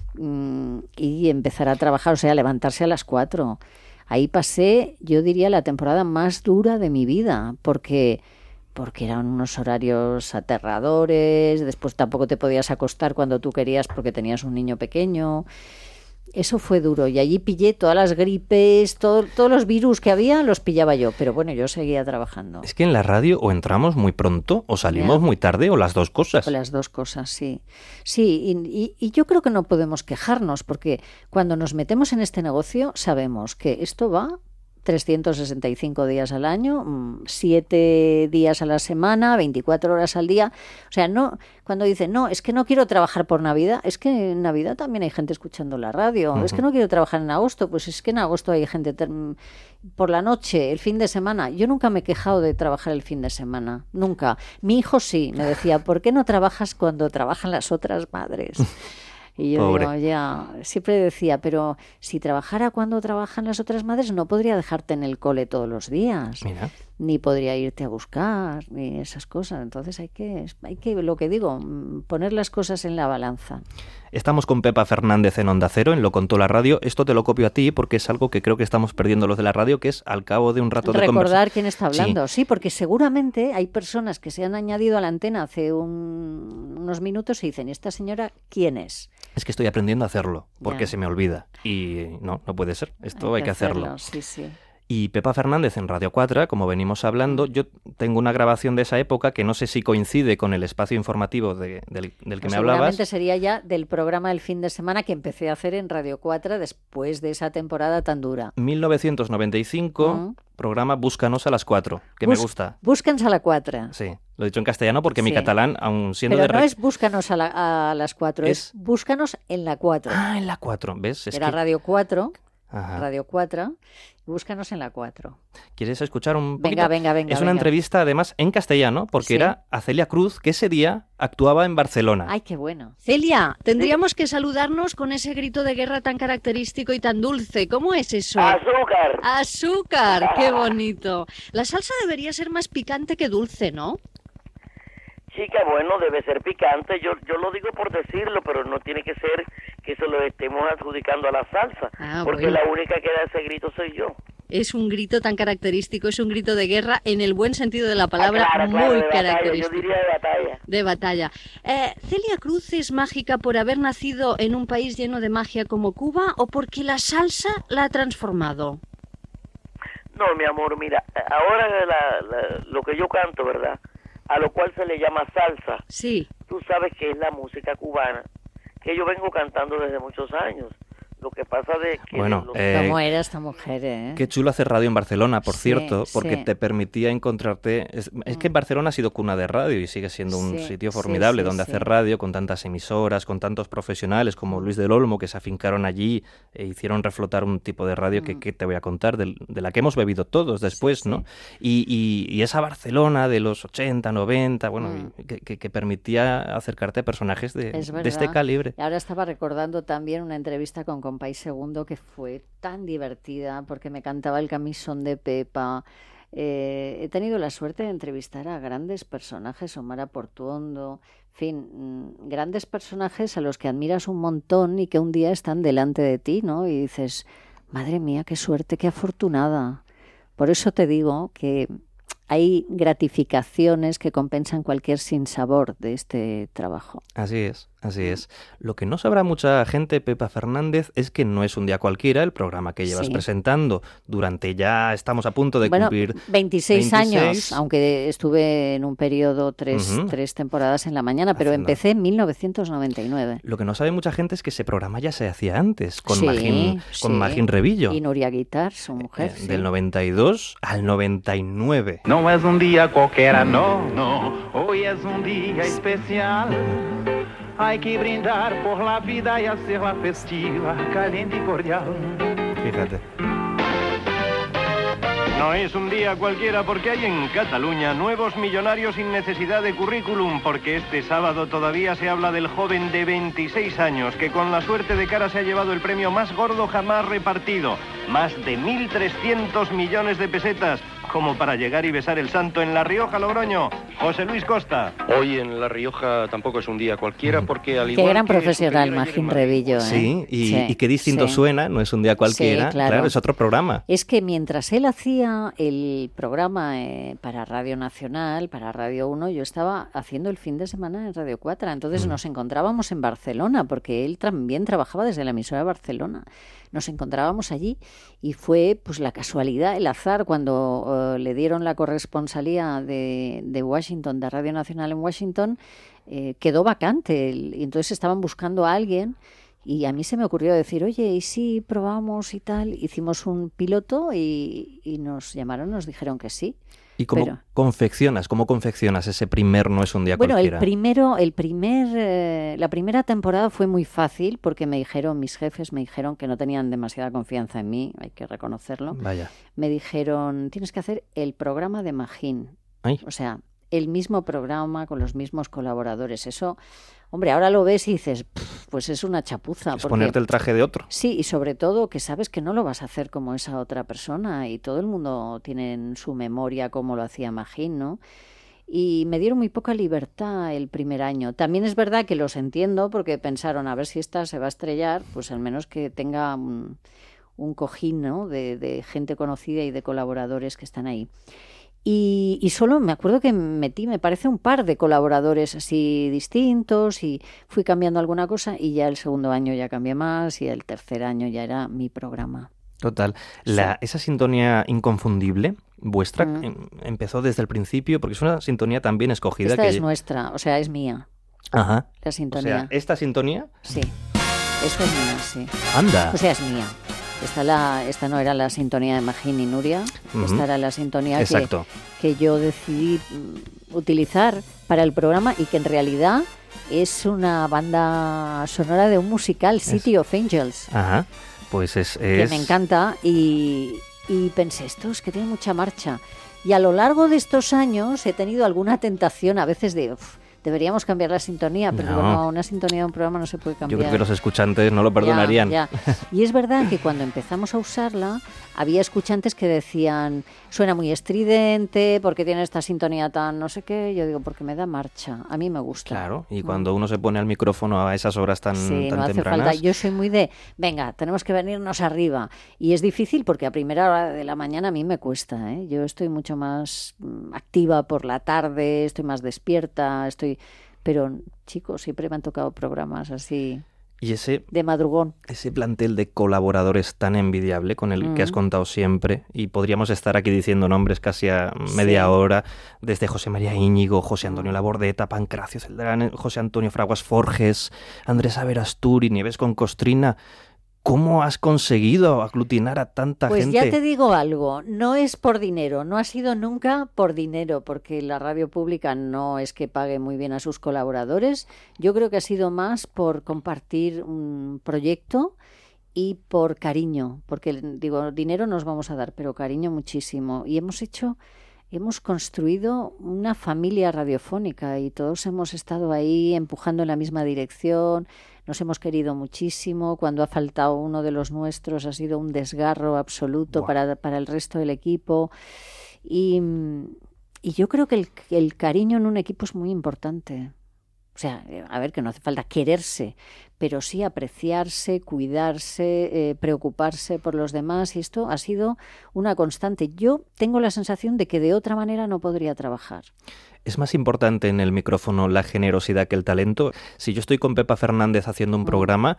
y empezar a trabajar, o sea, levantarse a las 4. Ahí pasé, yo diría, la temporada más dura de mi vida, porque eran unos horarios aterradores, después tampoco te podías acostar cuando tú querías porque tenías un niño pequeño. Eso fue duro y allí pillé todas las gripes, todos los virus que había los pillaba yo, pero bueno, yo seguía trabajando. Es que en la radio o entramos muy pronto o salimos muy tarde o las dos cosas. O las dos cosas, sí. Sí, y yo creo que no podemos quejarnos porque cuando nos metemos en este negocio sabemos que esto va 365 días al año, 7 días a la semana, 24 horas al día. O sea, no, cuando dicen, no, es que no quiero trabajar por Navidad, es que en Navidad también hay gente escuchando la radio. Es que no quiero trabajar en agosto, pues es que en agosto hay gente por la noche, el fin de semana. Yo nunca me he quejado de trabajar el fin de semana, nunca. Mi hijo sí, me decía, ¿por qué no trabajas cuando trabajan las otras madres? Y yo digo, ya, siempre decía, pero si trabajara cuando trabajan las otras madres, no podría dejarte en el cole todos los días. Mira. Ni podría irte a buscar, ni esas cosas. Entonces hay que, lo que digo, poner las cosas en la balanza. Estamos con Pepa Fernández en Onda Cero, en Lo Contó la Radio. Esto te lo copio a ti porque es algo que creo que estamos perdiendo los de la radio, que es al cabo de un rato de conversación. Recordar quién está hablando, sí, porque seguramente hay personas que se han añadido a la antena hace unos minutos y dicen, ¿esta señora quién es? Es que estoy aprendiendo a hacerlo, porque se me olvida. Y no puede ser. Esto hay que hacerlo. Sí, sí. Y Pepa Fernández en Radio 4, como venimos hablando, yo tengo una grabación de esa época que no sé si coincide con el espacio informativo del que me hablabas. Seguramente sería ya del programa del fin de semana que empecé a hacer en Radio 4 después de esa temporada tan dura. 1995, programa Búscanos a las 4, que me gusta. Búscanos a las 4. Sí, lo he dicho en castellano porque mi catalán, aun siendo Pero no es Búscanos a las 4, es Búscanos en la 4. Ah, en la 4, ¿ves? Era Radio 4. Ajá. Radio 4, búscanos en la 4. ¿Quieres escuchar un poquito? Venga. Es una entrevista, además, en castellano, porque era a Celia Cruz, que ese día actuaba en Barcelona. ¡Ay, qué bueno! Celia, tendríamos que saludarnos con ese grito de guerra tan característico y tan dulce. ¿Cómo es eso? ¡Azúcar! ¡Azúcar! ¡Qué bonito! La salsa debería ser más picante que dulce, ¿no? Chica, bueno, debe ser picante. Yo lo digo por decirlo, pero no tiene que ser que se lo estemos adjudicando a la salsa, porque la única que da ese grito soy yo. Es un grito tan característico, es un grito de guerra en el buen sentido de la palabra, muy de característico. Batalla, yo diría de batalla. De batalla. ¿Celia Cruz es mágica por haber nacido en un país lleno de magia como Cuba o porque la salsa la ha transformado? No, mi amor, mira, ahora lo que yo canto, ¿verdad?, a lo cual se le llama salsa. Sí. Tú sabes que es la música cubana, que yo vengo cantando desde muchos años. Lo que pasa de que... Bueno, ¿cómo era esta mujer, Qué chulo hacer radio en Barcelona, por Sí, cierto, porque sí. te permitía encontrarte... Es que Barcelona ha sido cuna de radio y sigue siendo un sitio formidable donde hacer radio, con tantas emisoras, con tantos profesionales como Luis del Olmo, que se afincaron allí e hicieron reflotar un tipo de radio que te voy a contar, de la que hemos bebido todos después, ¿no? Y esa Barcelona de los 80, 90, bueno, que permitía acercarte a personajes de este calibre. Y ahora estaba recordando también una entrevista con Compay Segundo que fue tan divertida porque me cantaba el camisón de Pepa. He tenido la suerte de entrevistar a grandes personajes, Omar Portuondo, en fin, grandes personajes a los que admiras un montón y que un día están delante de ti, ¿no? Y dices, madre mía, qué suerte, qué afortunada. Por eso te digo que hay gratificaciones que compensan cualquier sinsabor de este trabajo. Así es. Así es. Lo que no sabrá mucha gente, Pepa Fernández, es que no es un día cualquiera el programa que llevas presentando. Durante ya estamos a punto de cumplir 26 años, aunque estuve en un periodo tres temporadas en la mañana, pero empecé en 1999. Lo que no sabe mucha gente es que ese programa ya se hacía antes, con Magín Revillo. Y Nuria Guitar, su mujer. Del 92 al 99. No es un día cualquiera, no. Hoy es un día especial. Hay que brindar por la vida y hacerla festiva, caliente y cordial. Fíjate. No es un día cualquiera porque hay en Cataluña nuevos millonarios sin necesidad de currículum, porque este sábado todavía se habla del joven de 26 años que con la suerte de cara se ha llevado el premio más gordo jamás repartido, más de 1.300 millones de pesetas, como para llegar y besar el santo en La Rioja, Logroño. José Luis Costa. Hoy en La Rioja tampoco es un día cualquiera porque al igual Qué gran profesional, Magín Revillo. Sí, y qué distinto suena, no es un día cualquiera, sí, claro, es otro programa. Es que mientras él hacía el programa para Radio Nacional, para Radio 1, yo estaba haciendo el fin de semana en Radio 4, entonces nos encontrábamos en Barcelona, porque él también trabajaba desde la emisora de Barcelona. Nos encontrábamos allí y fue pues la casualidad, el azar, cuando le dieron la corresponsalía de Washington, de Radio Nacional en Washington, quedó vacante y entonces estaban buscando a alguien y a mí se me ocurrió decir, oye, ¿y si probamos y tal? Hicimos un piloto y nos llamaron, nos dijeron que sí. ¿Y cómo confeccionas ese primer No es un día cualquiera? La primera temporada fue muy fácil porque mis jefes me dijeron que no tenían demasiada confianza en mí, hay que reconocerlo. Vaya. Me dijeron, tienes que hacer el programa de Magín. Ay. O sea, el mismo programa con los mismos colaboradores. Eso, hombre, ahora lo ves y dices, pues es una chapuza. Es ponerte el traje de otro. Sí, y sobre todo que sabes que no lo vas a hacer como esa otra persona y todo el mundo tiene en su memoria cómo lo hacía Magín, ¿no? Y me dieron muy poca libertad el primer año. También es verdad que los entiendo porque pensaron, a ver si esta se va a estrellar, pues al menos que tenga un cojín, ¿no? de gente conocida y de colaboradores que están ahí. Y solo me acuerdo que metí, me parece, un par de colaboradores así distintos y fui cambiando alguna cosa y ya el segundo año ya cambié más y el tercer año ya era mi programa. Total. Esa sintonía inconfundible vuestra empezó desde el principio porque es una sintonía tan bien escogida. Esta es nuestra, o sea, es mía. Ajá. La sintonía. O sea, ¿esta sintonía? Sí. Esta es mía, sí. Anda. O sea, es mía. Esta no era la sintonía de Magín y Nuria, esta era la sintonía que yo decidí utilizar para el programa y que en realidad es una banda sonora de un musical, City of Angels. Ajá, pues es... Que me encanta y pensé, esto es que tiene mucha marcha. Y a lo largo de estos años he tenido alguna tentación a veces de... deberíamos cambiar la sintonía, pero no, una sintonía de un programa no se puede cambiar. Yo creo que los escuchantes no lo perdonarían. Ya. Y es verdad que cuando empezamos a usarla, había escuchantes que decían, suena muy estridente, ¿por qué tiene esta sintonía tan no sé qué? Yo digo, porque me da marcha, a mí me gusta. Claro, y cuando uno se pone al micrófono a esas horas tan no hace tempranas... falta. Yo soy muy de, venga, tenemos que venirnos arriba. Y es difícil porque a primera hora de la mañana a mí me cuesta, ¿eh? Yo estoy mucho más activa por la tarde, estoy más despierta, pero chicos, siempre me han tocado programas así y de madrugón. Ese plantel de colaboradores tan envidiable con el que has contado siempre, y podríamos estar aquí diciendo nombres casi a media hora, desde José María Íñigo, José Antonio Labordeta, Pancracio Celdrán, José Antonio Fraguas Forges, Andrés Averasturi, Nieves con Costrina. ¿Cómo has conseguido aglutinar a tanta gente? Pues ya te digo algo, no es por dinero, no ha sido nunca por dinero, porque la radio pública no es que pague muy bien a sus colaboradores. Yo creo que ha sido más por compartir un proyecto y por cariño, porque digo, dinero nos vamos a dar, pero cariño muchísimo. Y hemos construido una familia radiofónica y todos hemos estado ahí empujando en la misma dirección. Nos hemos querido muchísimo. Cuando ha faltado uno de los nuestros ha sido un desgarro absoluto para el resto del equipo. Y yo creo que el cariño en un equipo es muy importante. O sea, a ver, que no hace falta quererse, pero sí apreciarse, cuidarse, preocuparse por los demás, y esto ha sido una constante. Yo tengo la sensación de que de otra manera no podría trabajar. ¿Es más importante en el micrófono la generosidad que el talento? Si yo estoy con Pepa Fernández haciendo un programa,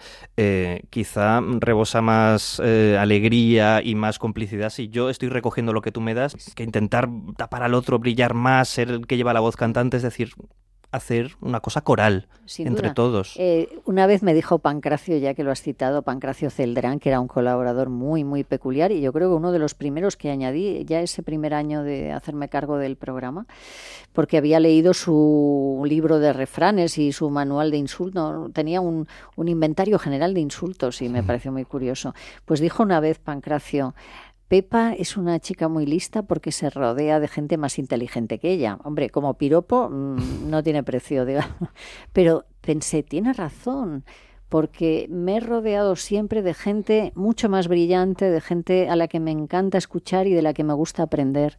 quizá rebosa más alegría y más complicidad si yo estoy recogiendo lo que tú me das, que intentar tapar al otro, brillar más, ser el que lleva la voz cantante, es decir, hacer una cosa coral entre todos. Una vez me dijo Pancracio, ya que lo has citado, Pancracio Celdrán, que era un colaborador muy, muy peculiar, y yo creo que uno de los primeros que añadí ya ese primer año de hacerme cargo del programa, porque había leído su libro de refranes y su manual de insultos, tenía un inventario general de insultos y me pareció muy curioso. Pues dijo una vez Pancracio: Pepa es una chica muy lista porque se rodea de gente más inteligente que ella. Hombre, como piropo no tiene precio, digamos. Pero pensé, tiene razón, porque me he rodeado siempre de gente mucho más brillante, de gente a la que me encanta escuchar y de la que me gusta aprender.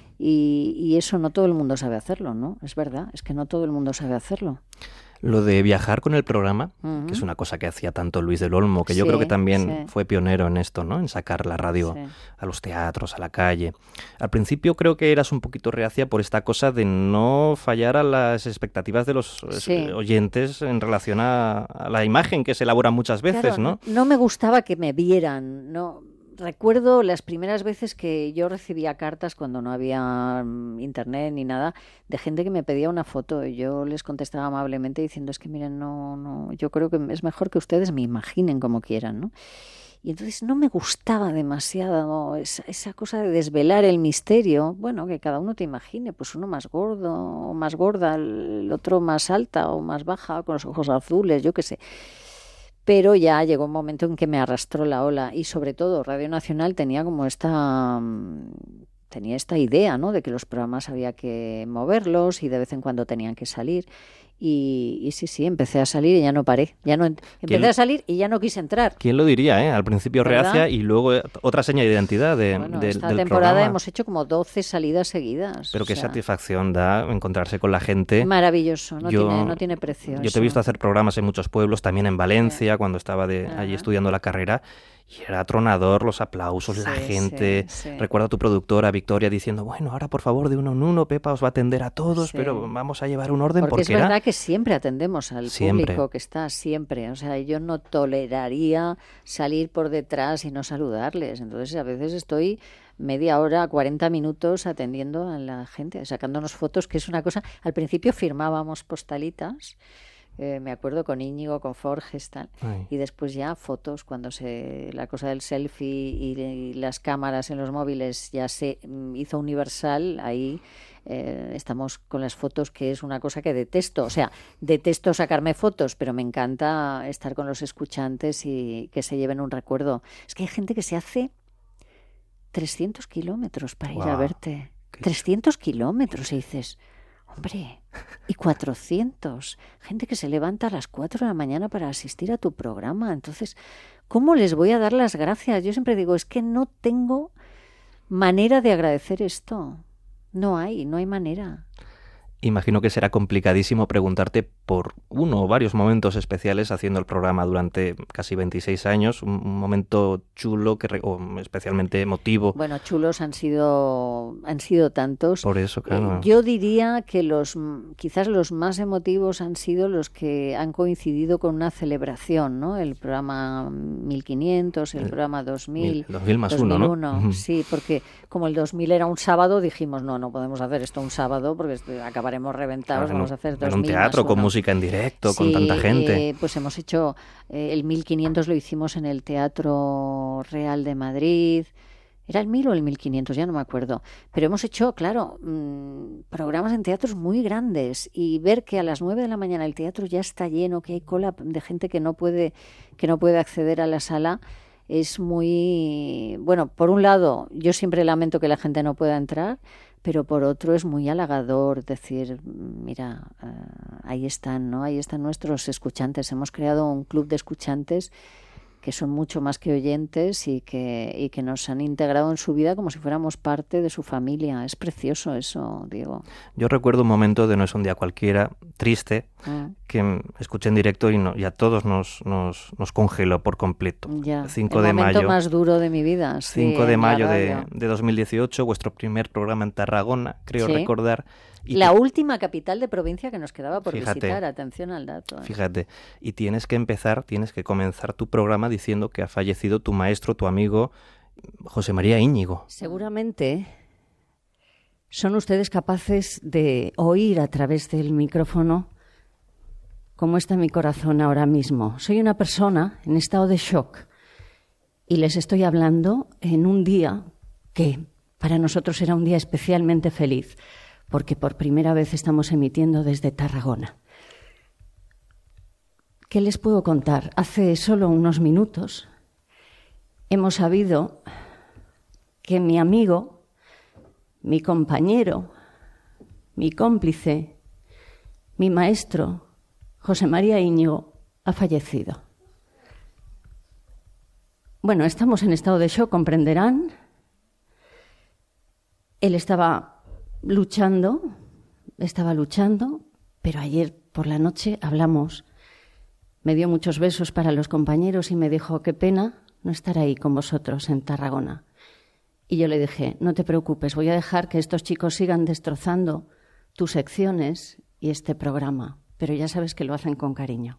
Y eso no todo el mundo sabe hacerlo, ¿no? Es verdad, es que no todo el mundo sabe hacerlo. Lo de viajar con el programa, que es una cosa que hacía tanto Luis del Olmo, que yo creo que también fue pionero en esto, ¿no? En sacar la radio a los teatros, a la calle. Al principio creo que eras un poquito reacia por esta cosa de no fallar a las expectativas de los oyentes en relación a la imagen que se elabora muchas veces, claro, ¿no? No me gustaba que me vieran, no. Recuerdo las primeras veces que yo recibía cartas cuando no había internet ni nada, de gente que me pedía una foto, y yo les contestaba amablemente diciendo, es que miren, no, yo creo que es mejor que ustedes me imaginen como quieran, ¿no? Y entonces no me gustaba demasiado esa cosa de desvelar el misterio. Bueno, que cada uno te imagine, pues uno más gordo o más gorda, el otro más alta o más baja, con los ojos azules, yo qué sé. Pero ya llegó un momento en que me arrastró la ola, y sobre todo Radio Nacional tenía como esta idea, ¿no?, de que los programas había que moverlos y de vez en cuando tenían que salir. Y sí, empecé a salir y ya no paré. Empecé a salir y ya no quise entrar. ¿Quién lo diría, Al principio ¿verdad? Reacia y luego otra seña de identidad del esta del temporada programa. hemos hecho como 12 salidas seguidas. Pero qué satisfacción da encontrarse con la gente. Maravilloso, no tiene precio. Yo te he visto hacer programas en muchos pueblos, también en Valencia, cuando estaba allí estudiando la carrera, y era atronador los aplausos, la gente. Recuerdo a tu productora Victoria diciendo, bueno, ahora por favor de uno en uno, Pepa os va a atender a todos, pero vamos a llevar un orden porque es verdad que siempre atendemos al público que está siempre. O sea, yo no toleraría salir por detrás y no saludarles. Entonces a veces estoy media hora, 40 minutos atendiendo a la gente, sacándonos fotos, que es una cosa. Al principio firmábamos postalitas. Me acuerdo con Íñigo, con Forges, tal. Y después ya fotos, cuando la cosa del selfie y las cámaras en los móviles ya se hizo universal, ahí estamos con las fotos, que es una cosa que detesto. O sea, detesto sacarme fotos, pero me encanta estar con los escuchantes y que se lleven un recuerdo. Es que hay gente que se hace 300 kilómetros para ir a verte. 300 kilómetros, y dices... Hombre, y 400. Gente que se levanta a las 4 de la mañana para asistir a tu programa. Entonces, ¿cómo les voy a dar las gracias? Yo siempre digo, es que no tengo manera de agradecer esto. No hay manera. Imagino que será complicadísimo preguntarte por uno o varios momentos especiales haciendo el programa durante casi 26 años, un momento chulo o especialmente emotivo. Bueno, chulos han sido tantos. Por eso, claro. Yo diría que quizás los más emotivos han sido los que han coincidido con una celebración, ¿no? El programa 1500, el programa 2000. 2000 más 2001, ¿no? Sí, porque como el 2000 era un sábado, dijimos, no podemos hacer esto un sábado porque acabaremos reventados, vamos a hacer 2000 en un teatro más con música en directo, con tanta gente. Pues hemos hecho el 1500, lo hicimos en el Teatro Real de Madrid. ¿Era el 1000 o el 1500? Ya no me acuerdo. Pero hemos hecho, claro, programas en teatros muy grandes, y ver que a las 9 de la mañana el teatro ya está lleno, que hay cola de gente que no puede acceder a la sala, es muy... Bueno, por un lado, yo siempre lamento que la gente no pueda entrar, pero por otro es muy halagador decir, mira, ahí están, ¿no? Ahí están nuestros escuchantes. Hemos creado un club de escuchantes que son mucho más que oyentes y que nos han integrado en su vida como si fuéramos parte de su familia. Es precioso eso, Diego. Yo recuerdo un momento de No es un día cualquiera, triste, que escuché en directo y a todos nos congeló por completo. Ya, 5 el de momento mayo, más duro de mi vida. 5 de mayo de 2018, vuestro primer programa en Tarragona, creo recordar. La última capital de provincia que nos quedaba por visitar, atención al dato. Fíjate, y tienes que comenzar tu programa diciendo que ha fallecido tu maestro, tu amigo, José María Íñigo. Seguramente son ustedes capaces de oír a través del micrófono cómo está mi corazón ahora mismo. Soy una persona en estado de shock y les estoy hablando en un día que para nosotros era un día especialmente feliz, porque por primera vez estamos emitiendo desde Tarragona. ¿Qué les puedo contar? Hace solo unos minutos hemos sabido que mi amigo, mi compañero, mi cómplice, mi maestro, José María Íñigo, ha fallecido. Bueno, estamos en estado de shock, comprenderán. Él estaba luchando, pero ayer por la noche hablamos. Me dio muchos besos para los compañeros y me dijo, qué pena no estar ahí con vosotros en Tarragona. Y yo le dije, no te preocupes, voy a dejar que estos chicos sigan destrozando tus secciones y este programa, pero ya sabes que lo hacen con cariño.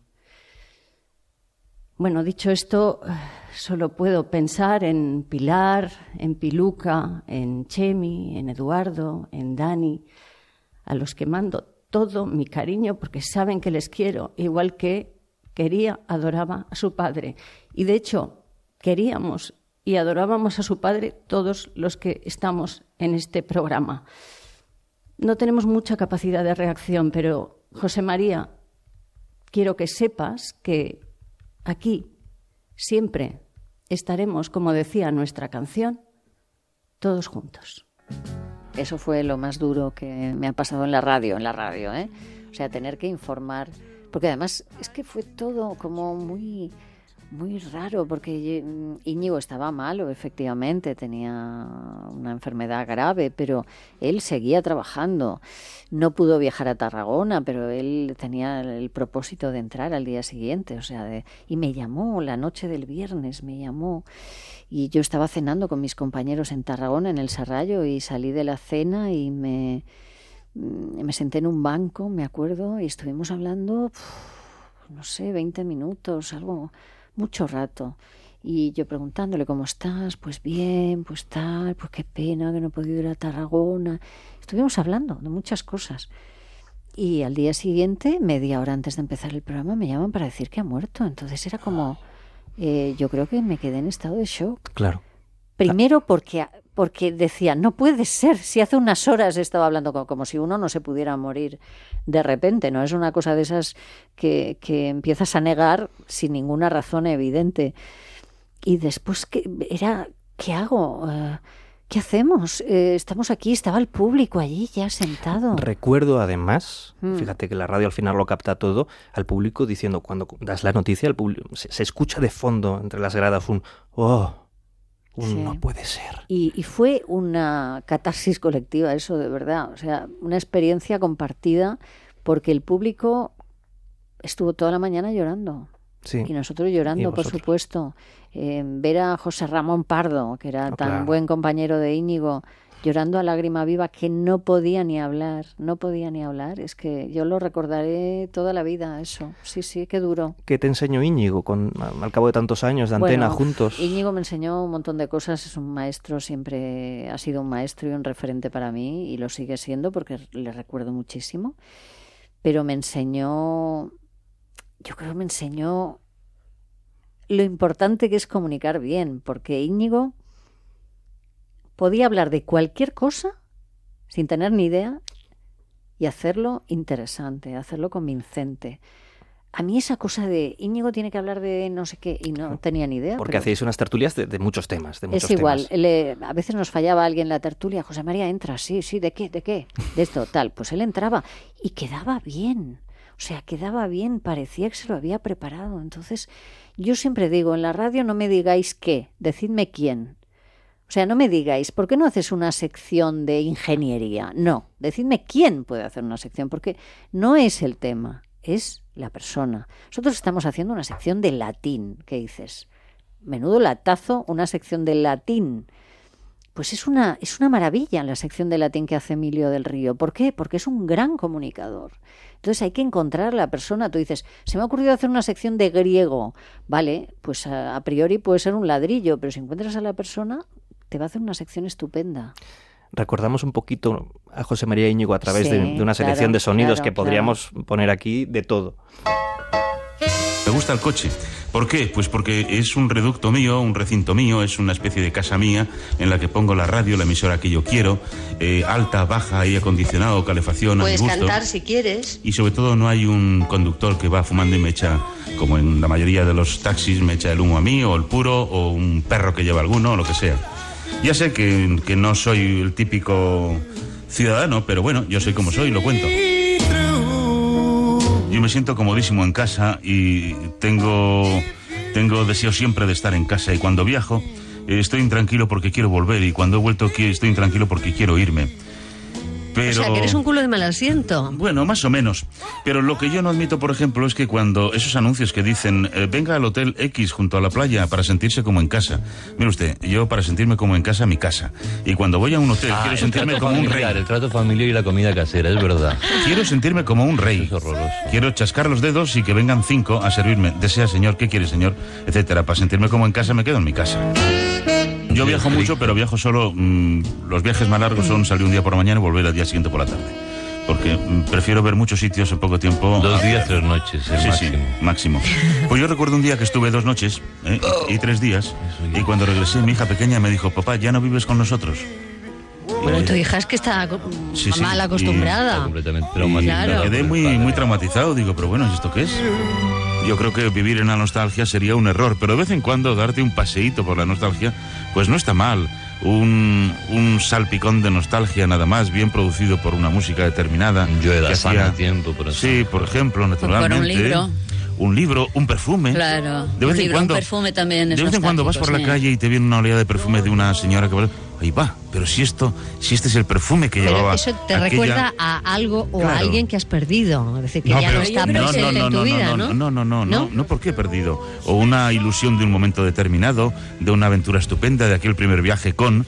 Bueno, dicho esto, solo puedo pensar en Pilar, en Piluca, en Chemi, en Eduardo, en Dani, a los que mando todo mi cariño porque saben que les quiero, igual que adoraba a su padre. Y de hecho, queríamos y adorábamos a su padre todos los que estamos en este programa. No tenemos mucha capacidad de reacción, pero, José María, quiero que sepas que aquí siempre estaremos, como decía nuestra canción, todos juntos. Eso fue lo más duro que me ha pasado en la radio, ¿eh? O sea, tener que informar, porque además es que fue todo como muy raro, porque Íñigo estaba malo, efectivamente, tenía una enfermedad grave, pero él seguía trabajando. No pudo viajar a Tarragona, pero él tenía el propósito de entrar al día siguiente, y me llamó la noche del viernes, y yo estaba cenando con mis compañeros en Tarragona, en el Serrallo, y salí de la cena y me senté en un banco, me acuerdo, y estuvimos hablando, 20 minutos, algo, mucho rato. Y yo preguntándole, ¿cómo estás? Pues bien, pues tal, pues qué pena que no he podido ir a Tarragona. Estuvimos hablando de muchas cosas. Y al día siguiente, media hora antes de empezar el programa, me llaman para decir que ha muerto. Entonces era como, yo creo que me quedé en estado de shock. Claro. Primero porque decía, no puede ser, si hace unas horas estaba hablando como si uno no se pudiera morir de repente, ¿no? Es una cosa de esas que empiezas a negar sin ninguna razón evidente. Y después, ¿qué hago? ¿Qué hacemos? Estamos aquí, estaba el público allí ya sentado. Recuerdo además, fíjate que la radio al final lo capta todo, al público diciendo, cuando das la noticia, al público, se escucha de fondo entre las gradas un ¡oh! Sí. No puede ser. Y fue una catarsis colectiva eso, de verdad. O sea, una experiencia compartida porque el público estuvo toda la mañana llorando. Sí. Y nosotros llorando, por supuesto. Ver a José Ramón Pardo, que era tan buen compañero de Íñigo, llorando a lágrima viva, que no podía ni hablar. Es que yo lo recordaré toda la vida, eso. Sí, qué duro. ¿Qué te enseñó Íñigo al cabo de tantos años de antena juntos? Íñigo me enseñó un montón de cosas. Es un maestro, siempre ha sido un maestro y un referente para mí, y lo sigue siendo porque le recuerdo muchísimo. Pero me enseñó lo importante que es comunicar bien, porque Íñigo podía hablar de cualquier cosa sin tener ni idea y hacerlo interesante, hacerlo convincente. A mí esa cosa de Íñigo tiene que hablar de no sé qué y no tenía ni idea. Porque hacéis unas tertulias de muchos temas. Es igual, a veces nos fallaba alguien en la tertulia. José María entra, sí, ¿de qué? De esto, tal. Pues él entraba y quedaba bien. O sea, quedaba bien, parecía que se lo había preparado. Entonces, yo siempre digo, en la radio no me digáis qué, decidme quién. O sea, no me digáis, ¿por qué no haces una sección de ingeniería? No, decidme quién puede hacer una sección, porque no es el tema, es la persona. Nosotros estamos haciendo una sección de latín, ¿qué dices? Menudo latazo, una sección de latín. Pues es una maravilla la sección de latín que hace Emilio del Río. ¿Por qué? Porque es un gran comunicador. Entonces hay que encontrar a la persona. Tú dices, se me ha ocurrido hacer una sección de griego. Vale, pues a priori puede ser un ladrillo, pero si encuentras a la persona, te va a hacer una sección estupenda. Recordamos un poquito a José María Íñigo a través de una selección de sonidos que podríamos poner aquí de todo. Me gusta el coche. ¿Por qué? Pues porque es un reducto mío, un recinto mío, es una especie de casa mía en la que pongo la radio, la emisora que yo quiero, alta, baja, aire acondicionado, calefacción, puedes a mi gusto. cantar si quieres. Y sobre todo no hay un conductor que va fumando y me echa, como en la mayoría de los taxis, me echa el humo a mí, o el puro, o un perro que lleva alguno, o lo que sea. Ya sé que no soy el típico ciudadano, pero bueno, yo soy como soy, lo cuento. Yo me siento comodísimo en casa y tengo deseo siempre de estar en casa, y cuando viajo estoy intranquilo porque quiero volver, y cuando he vuelto estoy intranquilo porque quiero irme. Pero... O sea, que eres un culo de mal asiento. Bueno, más o menos. Pero lo que yo no admito, por ejemplo, es que cuando esos anuncios que dicen venga al Hotel X junto a la playa para sentirse como en casa. Mire usted, yo para sentirme como en casa, mi casa. Y cuando voy a un hotel quiero sentirme como un rey. El trato familiar y la comida casera, es verdad. Quiero sentirme como un rey. Es horroroso. Quiero chascar los dedos y que vengan 5 a servirme. Desea, señor, ¿qué quiere, señor? Etcétera. Para sentirme como en casa me quedo en mi casa. Yo viajo mucho, pero viajo solo. Los viajes más largos son salir un día por la mañana y volver al día siguiente por la tarde. Porque prefiero ver muchos sitios en poco tiempo. 2 días, 3 noches, sí, máximo. Pues yo recuerdo un día que estuve 2 noches y 3 días, y cuando regresé mi hija pequeña me dijo, papá, ¿ya no vives con nosotros? Bueno, tu hija es que está mal acostumbrada. Está completamente traumatizada. Claro. Quedé muy traumatizado, digo, pero bueno, ¿y esto qué es? Yo creo que vivir en la nostalgia sería un error, pero de vez en cuando darte un paseíto por la nostalgia, pues no está mal. Un salpicón de nostalgia nada más, bien producido por una música determinada. Yo he dado hacía tiempo, por ejemplo. Sí, por ejemplo, naturalmente. Por un libro. Un libro, un perfume. Claro, de vez en cuando, un perfume también es de vez en cuando vas por la calle y te viene una oleada de perfume de una señora que... Ahí va, pero si este es el perfume que llevaba... Pero eso te recuerda a algo o a alguien que has perdido. Es decir, que ya no está presente en tu vida, ¿no? No, ¿por qué he perdido? O una ilusión de un momento determinado, de una aventura estupenda, de aquel primer viaje con...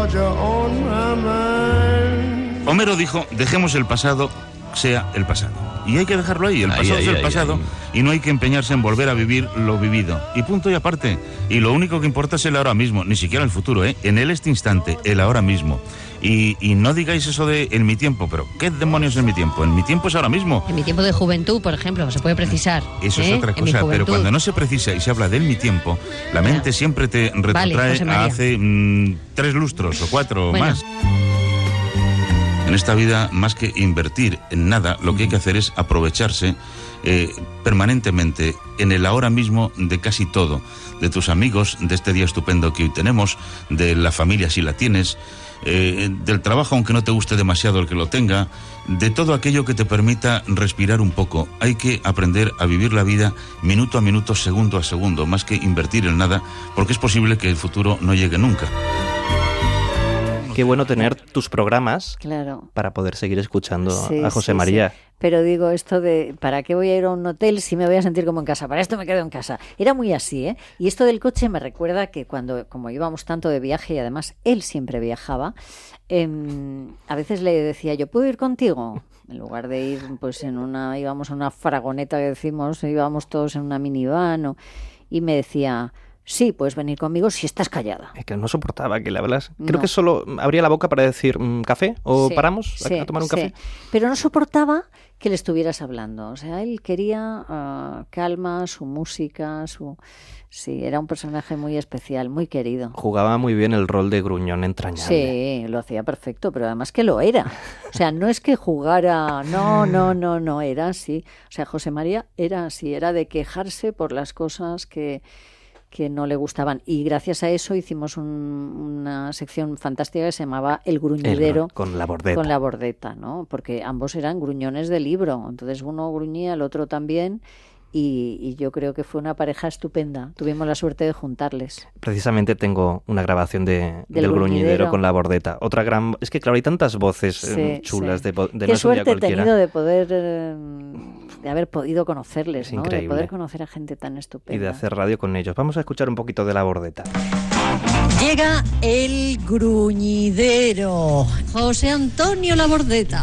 Homero dijo, dejemos el pasado, sea el pasado. Y hay que dejarlo ahí, el pasado es el pasado, y no hay que empeñarse en volver a vivir lo vivido. Y punto y aparte. Y lo único que importa es el ahora mismo, ni siquiera el futuro, en este instante, el ahora mismo. Y no digáis eso de en mi tiempo, pero ¿qué demonios es en mi tiempo? En mi tiempo es ahora mismo. En mi tiempo de juventud, por ejemplo, se puede precisar. Eso es otra cosa, pero cuando no se precisa y se habla de en mi tiempo, la mente siempre te retrotrae a hace 3 lustros o 4 o más. En esta vida, más que invertir en nada, lo que hay que hacer es aprovecharse permanentemente en el ahora mismo de casi todo. De tus amigos, de este día estupendo que hoy tenemos, de la familia si la tienes, del trabajo aunque no te guste demasiado el que lo tenga, de todo aquello que te permita respirar un poco. Hay que aprender a vivir la vida minuto a minuto, segundo a segundo, más que invertir en nada, porque es posible que el futuro no llegue nunca. Qué bueno tener tus programas para poder seguir escuchando a José María. Sí. Pero digo esto de, ¿para qué voy a ir a un hotel si me voy a sentir como en casa? Para esto me quedo en casa. Era muy así, ¿eh? Y esto del coche me recuerda que como íbamos tanto de viaje y además él siempre viajaba, a veces le decía yo, ¿puedo ir contigo? En lugar de ir, pues íbamos en una fragoneta que decimos, íbamos todos en una minivan, y me decía... Sí, puedes venir conmigo si estás callada. Es que no soportaba que le hablas. Creo que solo abría la boca para decir café o paramos a tomar un café. Pero no soportaba que le estuvieras hablando. O sea, él quería calma, su música, Sí, era un personaje muy especial, muy querido. Jugaba muy bien el rol de gruñón entrañable. Sí, lo hacía perfecto, pero además que lo era. O sea, no es que jugara, no, era así. O sea, José María era así, era de quejarse por las cosas que que no le gustaban. Y gracias a eso hicimos una sección fantástica que se llamaba El Gruñidero. Con la Bordeta. Con la Bordeta, ¿no? Porque ambos eran gruñones de libro. Entonces uno gruñía, el otro también. Y yo creo que fue una pareja estupenda. Tuvimos la suerte de juntarles. Precisamente tengo una grabación del Gruñidero con la Bordeta. Otra gran... Es que claro, hay tantas voces chulas de Qué no suerte he cualquiera. tenido de poder... de haber podido conocerles, ¿no? Increíble. De poder conocer a gente tan estupenda. Y de hacer radio con ellos. Vamos a escuchar un poquito de la Bordeta. Llega el Gruñidero. José Antonio La Bordeta.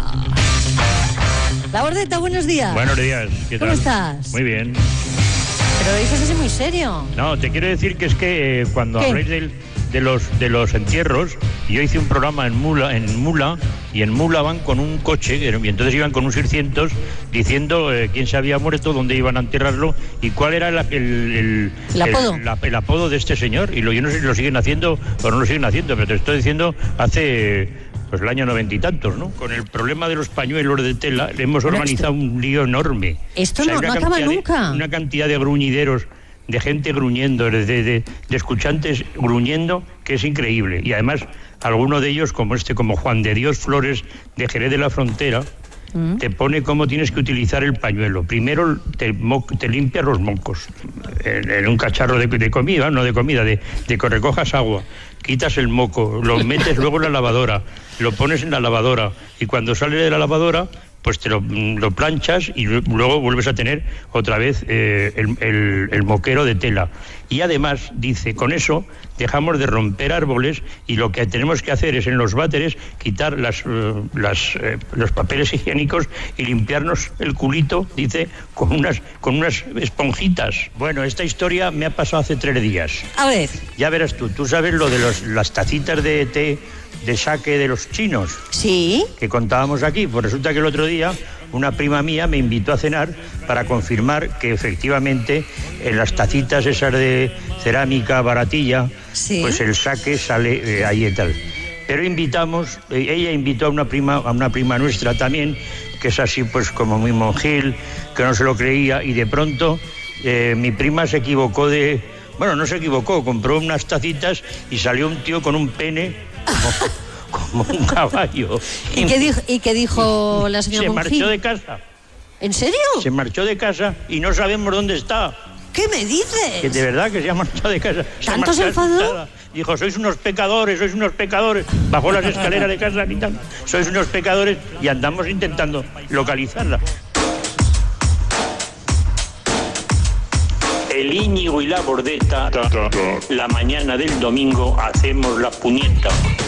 La Bordeta, buenos días. Buenos días, ¿qué tal? ¿Cómo estás? Muy bien. Pero lo dices así muy serio. No, te quiero decir que es que cuando habláis de los entierros, yo hice un programa en Mula, y en Mula van con un coche, y entonces iban con un 600 diciendo quién se había muerto, dónde iban a enterrarlo y cuál era el apodo. El apodo de este señor. Y yo no sé si lo siguen haciendo o no lo siguen haciendo, pero te estoy diciendo hace... pues el año 90 y tantos, ¿no? Con el problema de los pañuelos de tela hemos organizado un lío enorme. Esto no acaba nunca. Una cantidad de gruñideros, de gente gruñendo, de escuchantes gruñendo, que es increíble. Y además, alguno de ellos, como Juan de Dios Flores, de Jerez de la Frontera, te pone cómo tienes que utilizar el pañuelo. Primero te limpias los mocos en un cacharro de comida, no de comida, de que recojas agua. Quitas el moco, lo metes luego en la lavadora, lo pones en la lavadora y cuando sale de la lavadora pues te lo planchas y luego vuelves a tener otra vez el moquero de tela. Y además, dice, con eso dejamos de romper árboles y lo que tenemos que hacer es en los váteres quitar los papeles higiénicos y limpiarnos el culito, dice, con unas esponjitas. Bueno, esta historia me ha pasado hace 3 días. A ver. Ya verás tú sabes lo de las tacitas de té de sake de los chinos. Sí. Que contábamos aquí. Pues resulta que el otro día una prima mía me invitó a cenar para confirmar que efectivamente en las tacitas esas de cerámica baratilla, sí, pues el sake sale ahí y tal. Pero ella invitó a una prima nuestra también, que es así pues como muy monjil, que no se lo creía, y de pronto mi prima se equivocó no se equivocó, compró unas tacitas y salió un tío con un pene como un caballo. ¿Y qué dijo la señora Se Monjil? marchó de casa. ¿En serio? Se marchó de casa y no sabemos dónde está. ¿Qué me dices? Que de verdad que se ha marchado de casa. ¿Tanto se enfadó? Dijo, sois unos pecadores. Bajó las escaleras de casa gritando, sois unos pecadores, y andamos intentando localizarla. El Íñigo y la Bordeta, la mañana del domingo hacemos la puñeta.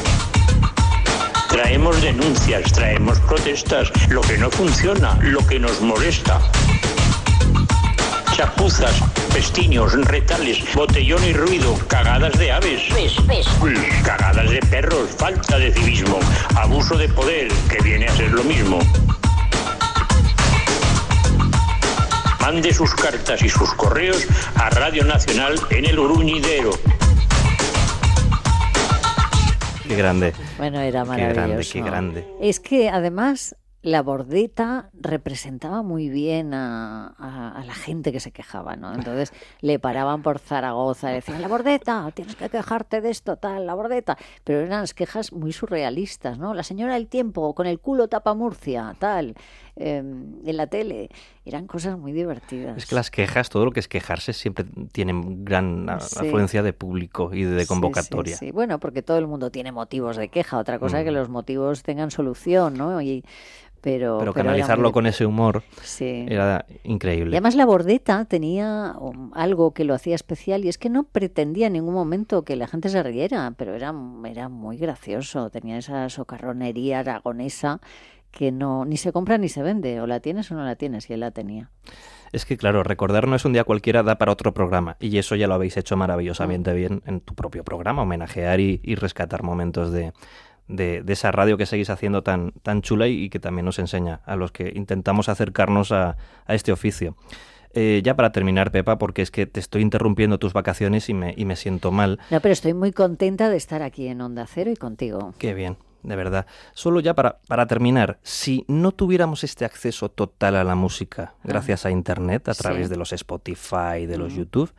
Traemos denuncias, traemos protestas, lo que no funciona, lo que nos molesta. Chapuzas, pestiños, retales, botellón y ruido, cagadas de aves, cagadas de perros, falta de civismo, abuso de poder, que viene a ser lo mismo. Mande sus cartas y sus correos a Radio Nacional en El Gruñidero. Qué grande. Bueno, era maravilloso. Qué grande. Es que además la Bordeta representaba muy bien a la gente que se quejaba, ¿no? Entonces le paraban por Zaragoza y decían, la Bordeta, tienes que quejarte de esto, tal, la Bordeta. Pero eran las quejas muy surrealistas, ¿no? La señora del tiempo, con el culo tapa Murcia, tal, en la tele. Eran cosas muy divertidas. Es que las quejas, todo lo que es quejarse, siempre tienen gran afluencia de público y de convocatoria. Sí. Bueno, porque todo el mundo tiene motivos de queja. Otra cosa es que los motivos tengan solución, ¿no? Pero canalizarlo con ese humor era increíble. Y además la Bordeta tenía algo que lo hacía especial, y es que no pretendía en ningún momento que la gente se riera, pero era muy gracioso. Tenía esa socarronería aragonesa que ni se compra ni se vende, o la tienes o no la tienes, y él la tenía. Es que claro, recordar No es un día cualquiera da para otro programa, y eso ya lo habéis hecho maravillosamente bien en tu propio programa, homenajear y rescatar momentos de esa radio que seguís haciendo tan chula y que también nos enseña a los que intentamos acercarnos a este oficio. Ya para terminar, Pepa, porque es que te estoy interrumpiendo tus vacaciones y me siento mal. No, pero estoy muy contenta de estar aquí en Onda Cero y contigo. Qué bien, de verdad. Solo ya para terminar, si no tuviéramos este acceso total a la música gracias a Internet, a través de los Spotify, de los YouTube,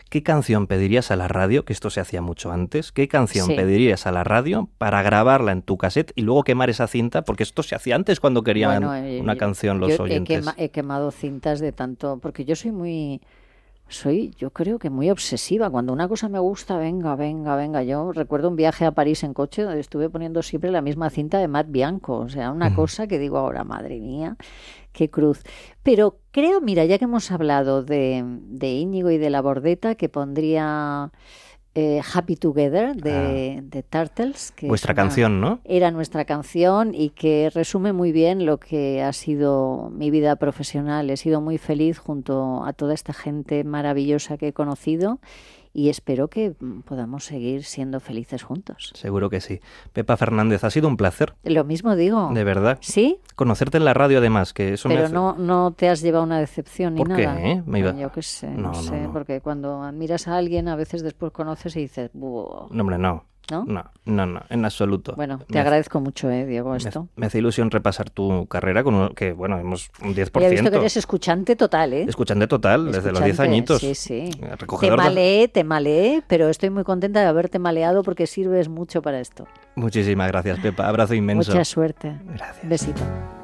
¿qué canción pedirías a la radio, que esto se hacía mucho antes, qué canción pedirías a la radio para grabarla en tu cassette y luego quemar esa cinta? Porque esto se hacía antes cuando querían una canción los oyentes. He quemado cintas de tanto, porque yo yo creo que muy obsesiva. Cuando una cosa me gusta, venga. Yo recuerdo un viaje a París en coche donde estuve poniendo siempre la misma cinta de Matt Bianco. O sea, una cosa que digo ahora, madre mía, qué cruz. Pero creo, mira, ya que hemos hablado de Íñigo y de La Bordeta, que pondría Happy Together de Turtles. Que vuestra canción, ¿no? Era nuestra canción y que resume muy bien lo que ha sido mi vida profesional. He sido muy feliz junto a toda esta gente maravillosa que he conocido y espero que podamos seguir siendo felices juntos. Seguro que sí. Pepa Fernández, ha sido un placer. Lo mismo digo. De verdad. ¿Sí? Conocerte en la radio además, que eso pero me hace... no te has llevado una decepción ni nada. ¿Por qué? Yo qué sé, no sé, porque cuando admiras a alguien a veces después conoces y dices... No, hombre, no. ¿No? No, en absoluto. Bueno, te agradezco mucho, Diego, esto. Me hace ilusión repasar tu carrera, que bueno, hemos un 10%. Ya he visto que eres escuchante total, ¿eh? Escuchante total, desde los 10 añitos. Sí. Te maleé, pero estoy muy contenta de haberte maleado porque sirves mucho para esto. Muchísimas gracias, Pepa. Abrazo inmenso. Mucha suerte. Gracias. Besito.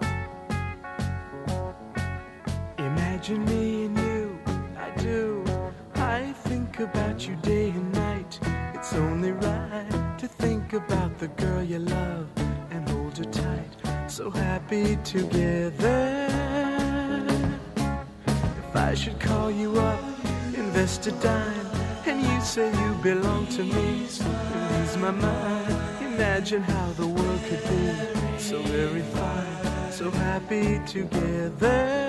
Imagine me and you, I do. I think about you day and night. It's only right to think about the girl you love and hold her tight. So happy together. If I should call you up, invest a dime, and you say you belong to me, lose my mind. Imagine how the world could be so very fine, so happy together.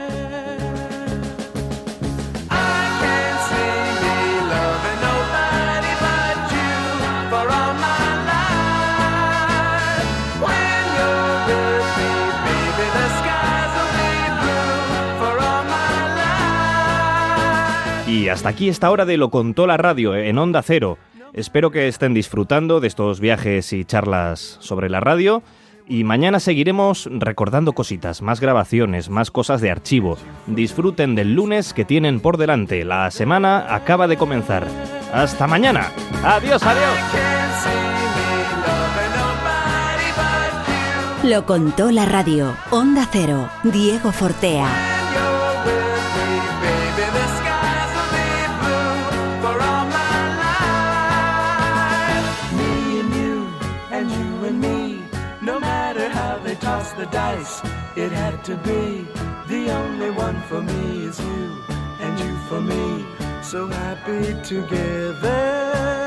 Y hasta aquí esta hora de Lo Contó la Radio en Onda Cero. Espero que estén disfrutando de estos viajes y charlas sobre la radio. Y mañana seguiremos recordando cositas, más grabaciones, más cosas de archivo. Disfruten del lunes que tienen por delante. La semana acaba de comenzar. ¡Hasta mañana! ¡Adiós, adiós! Lo Contó la Radio. Onda Cero. Diego Fortea. The dice, it had to be. The only one for me is you, and you for me, so happy together.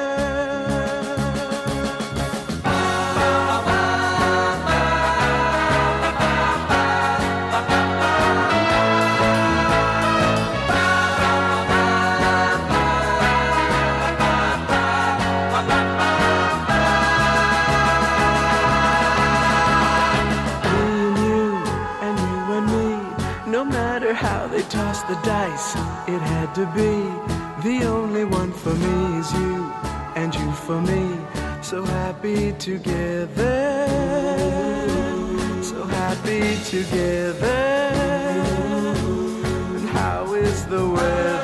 Toss the dice, it had to be. The only one for me is you, and you for me, so happy together, so happy together. And how is the weather?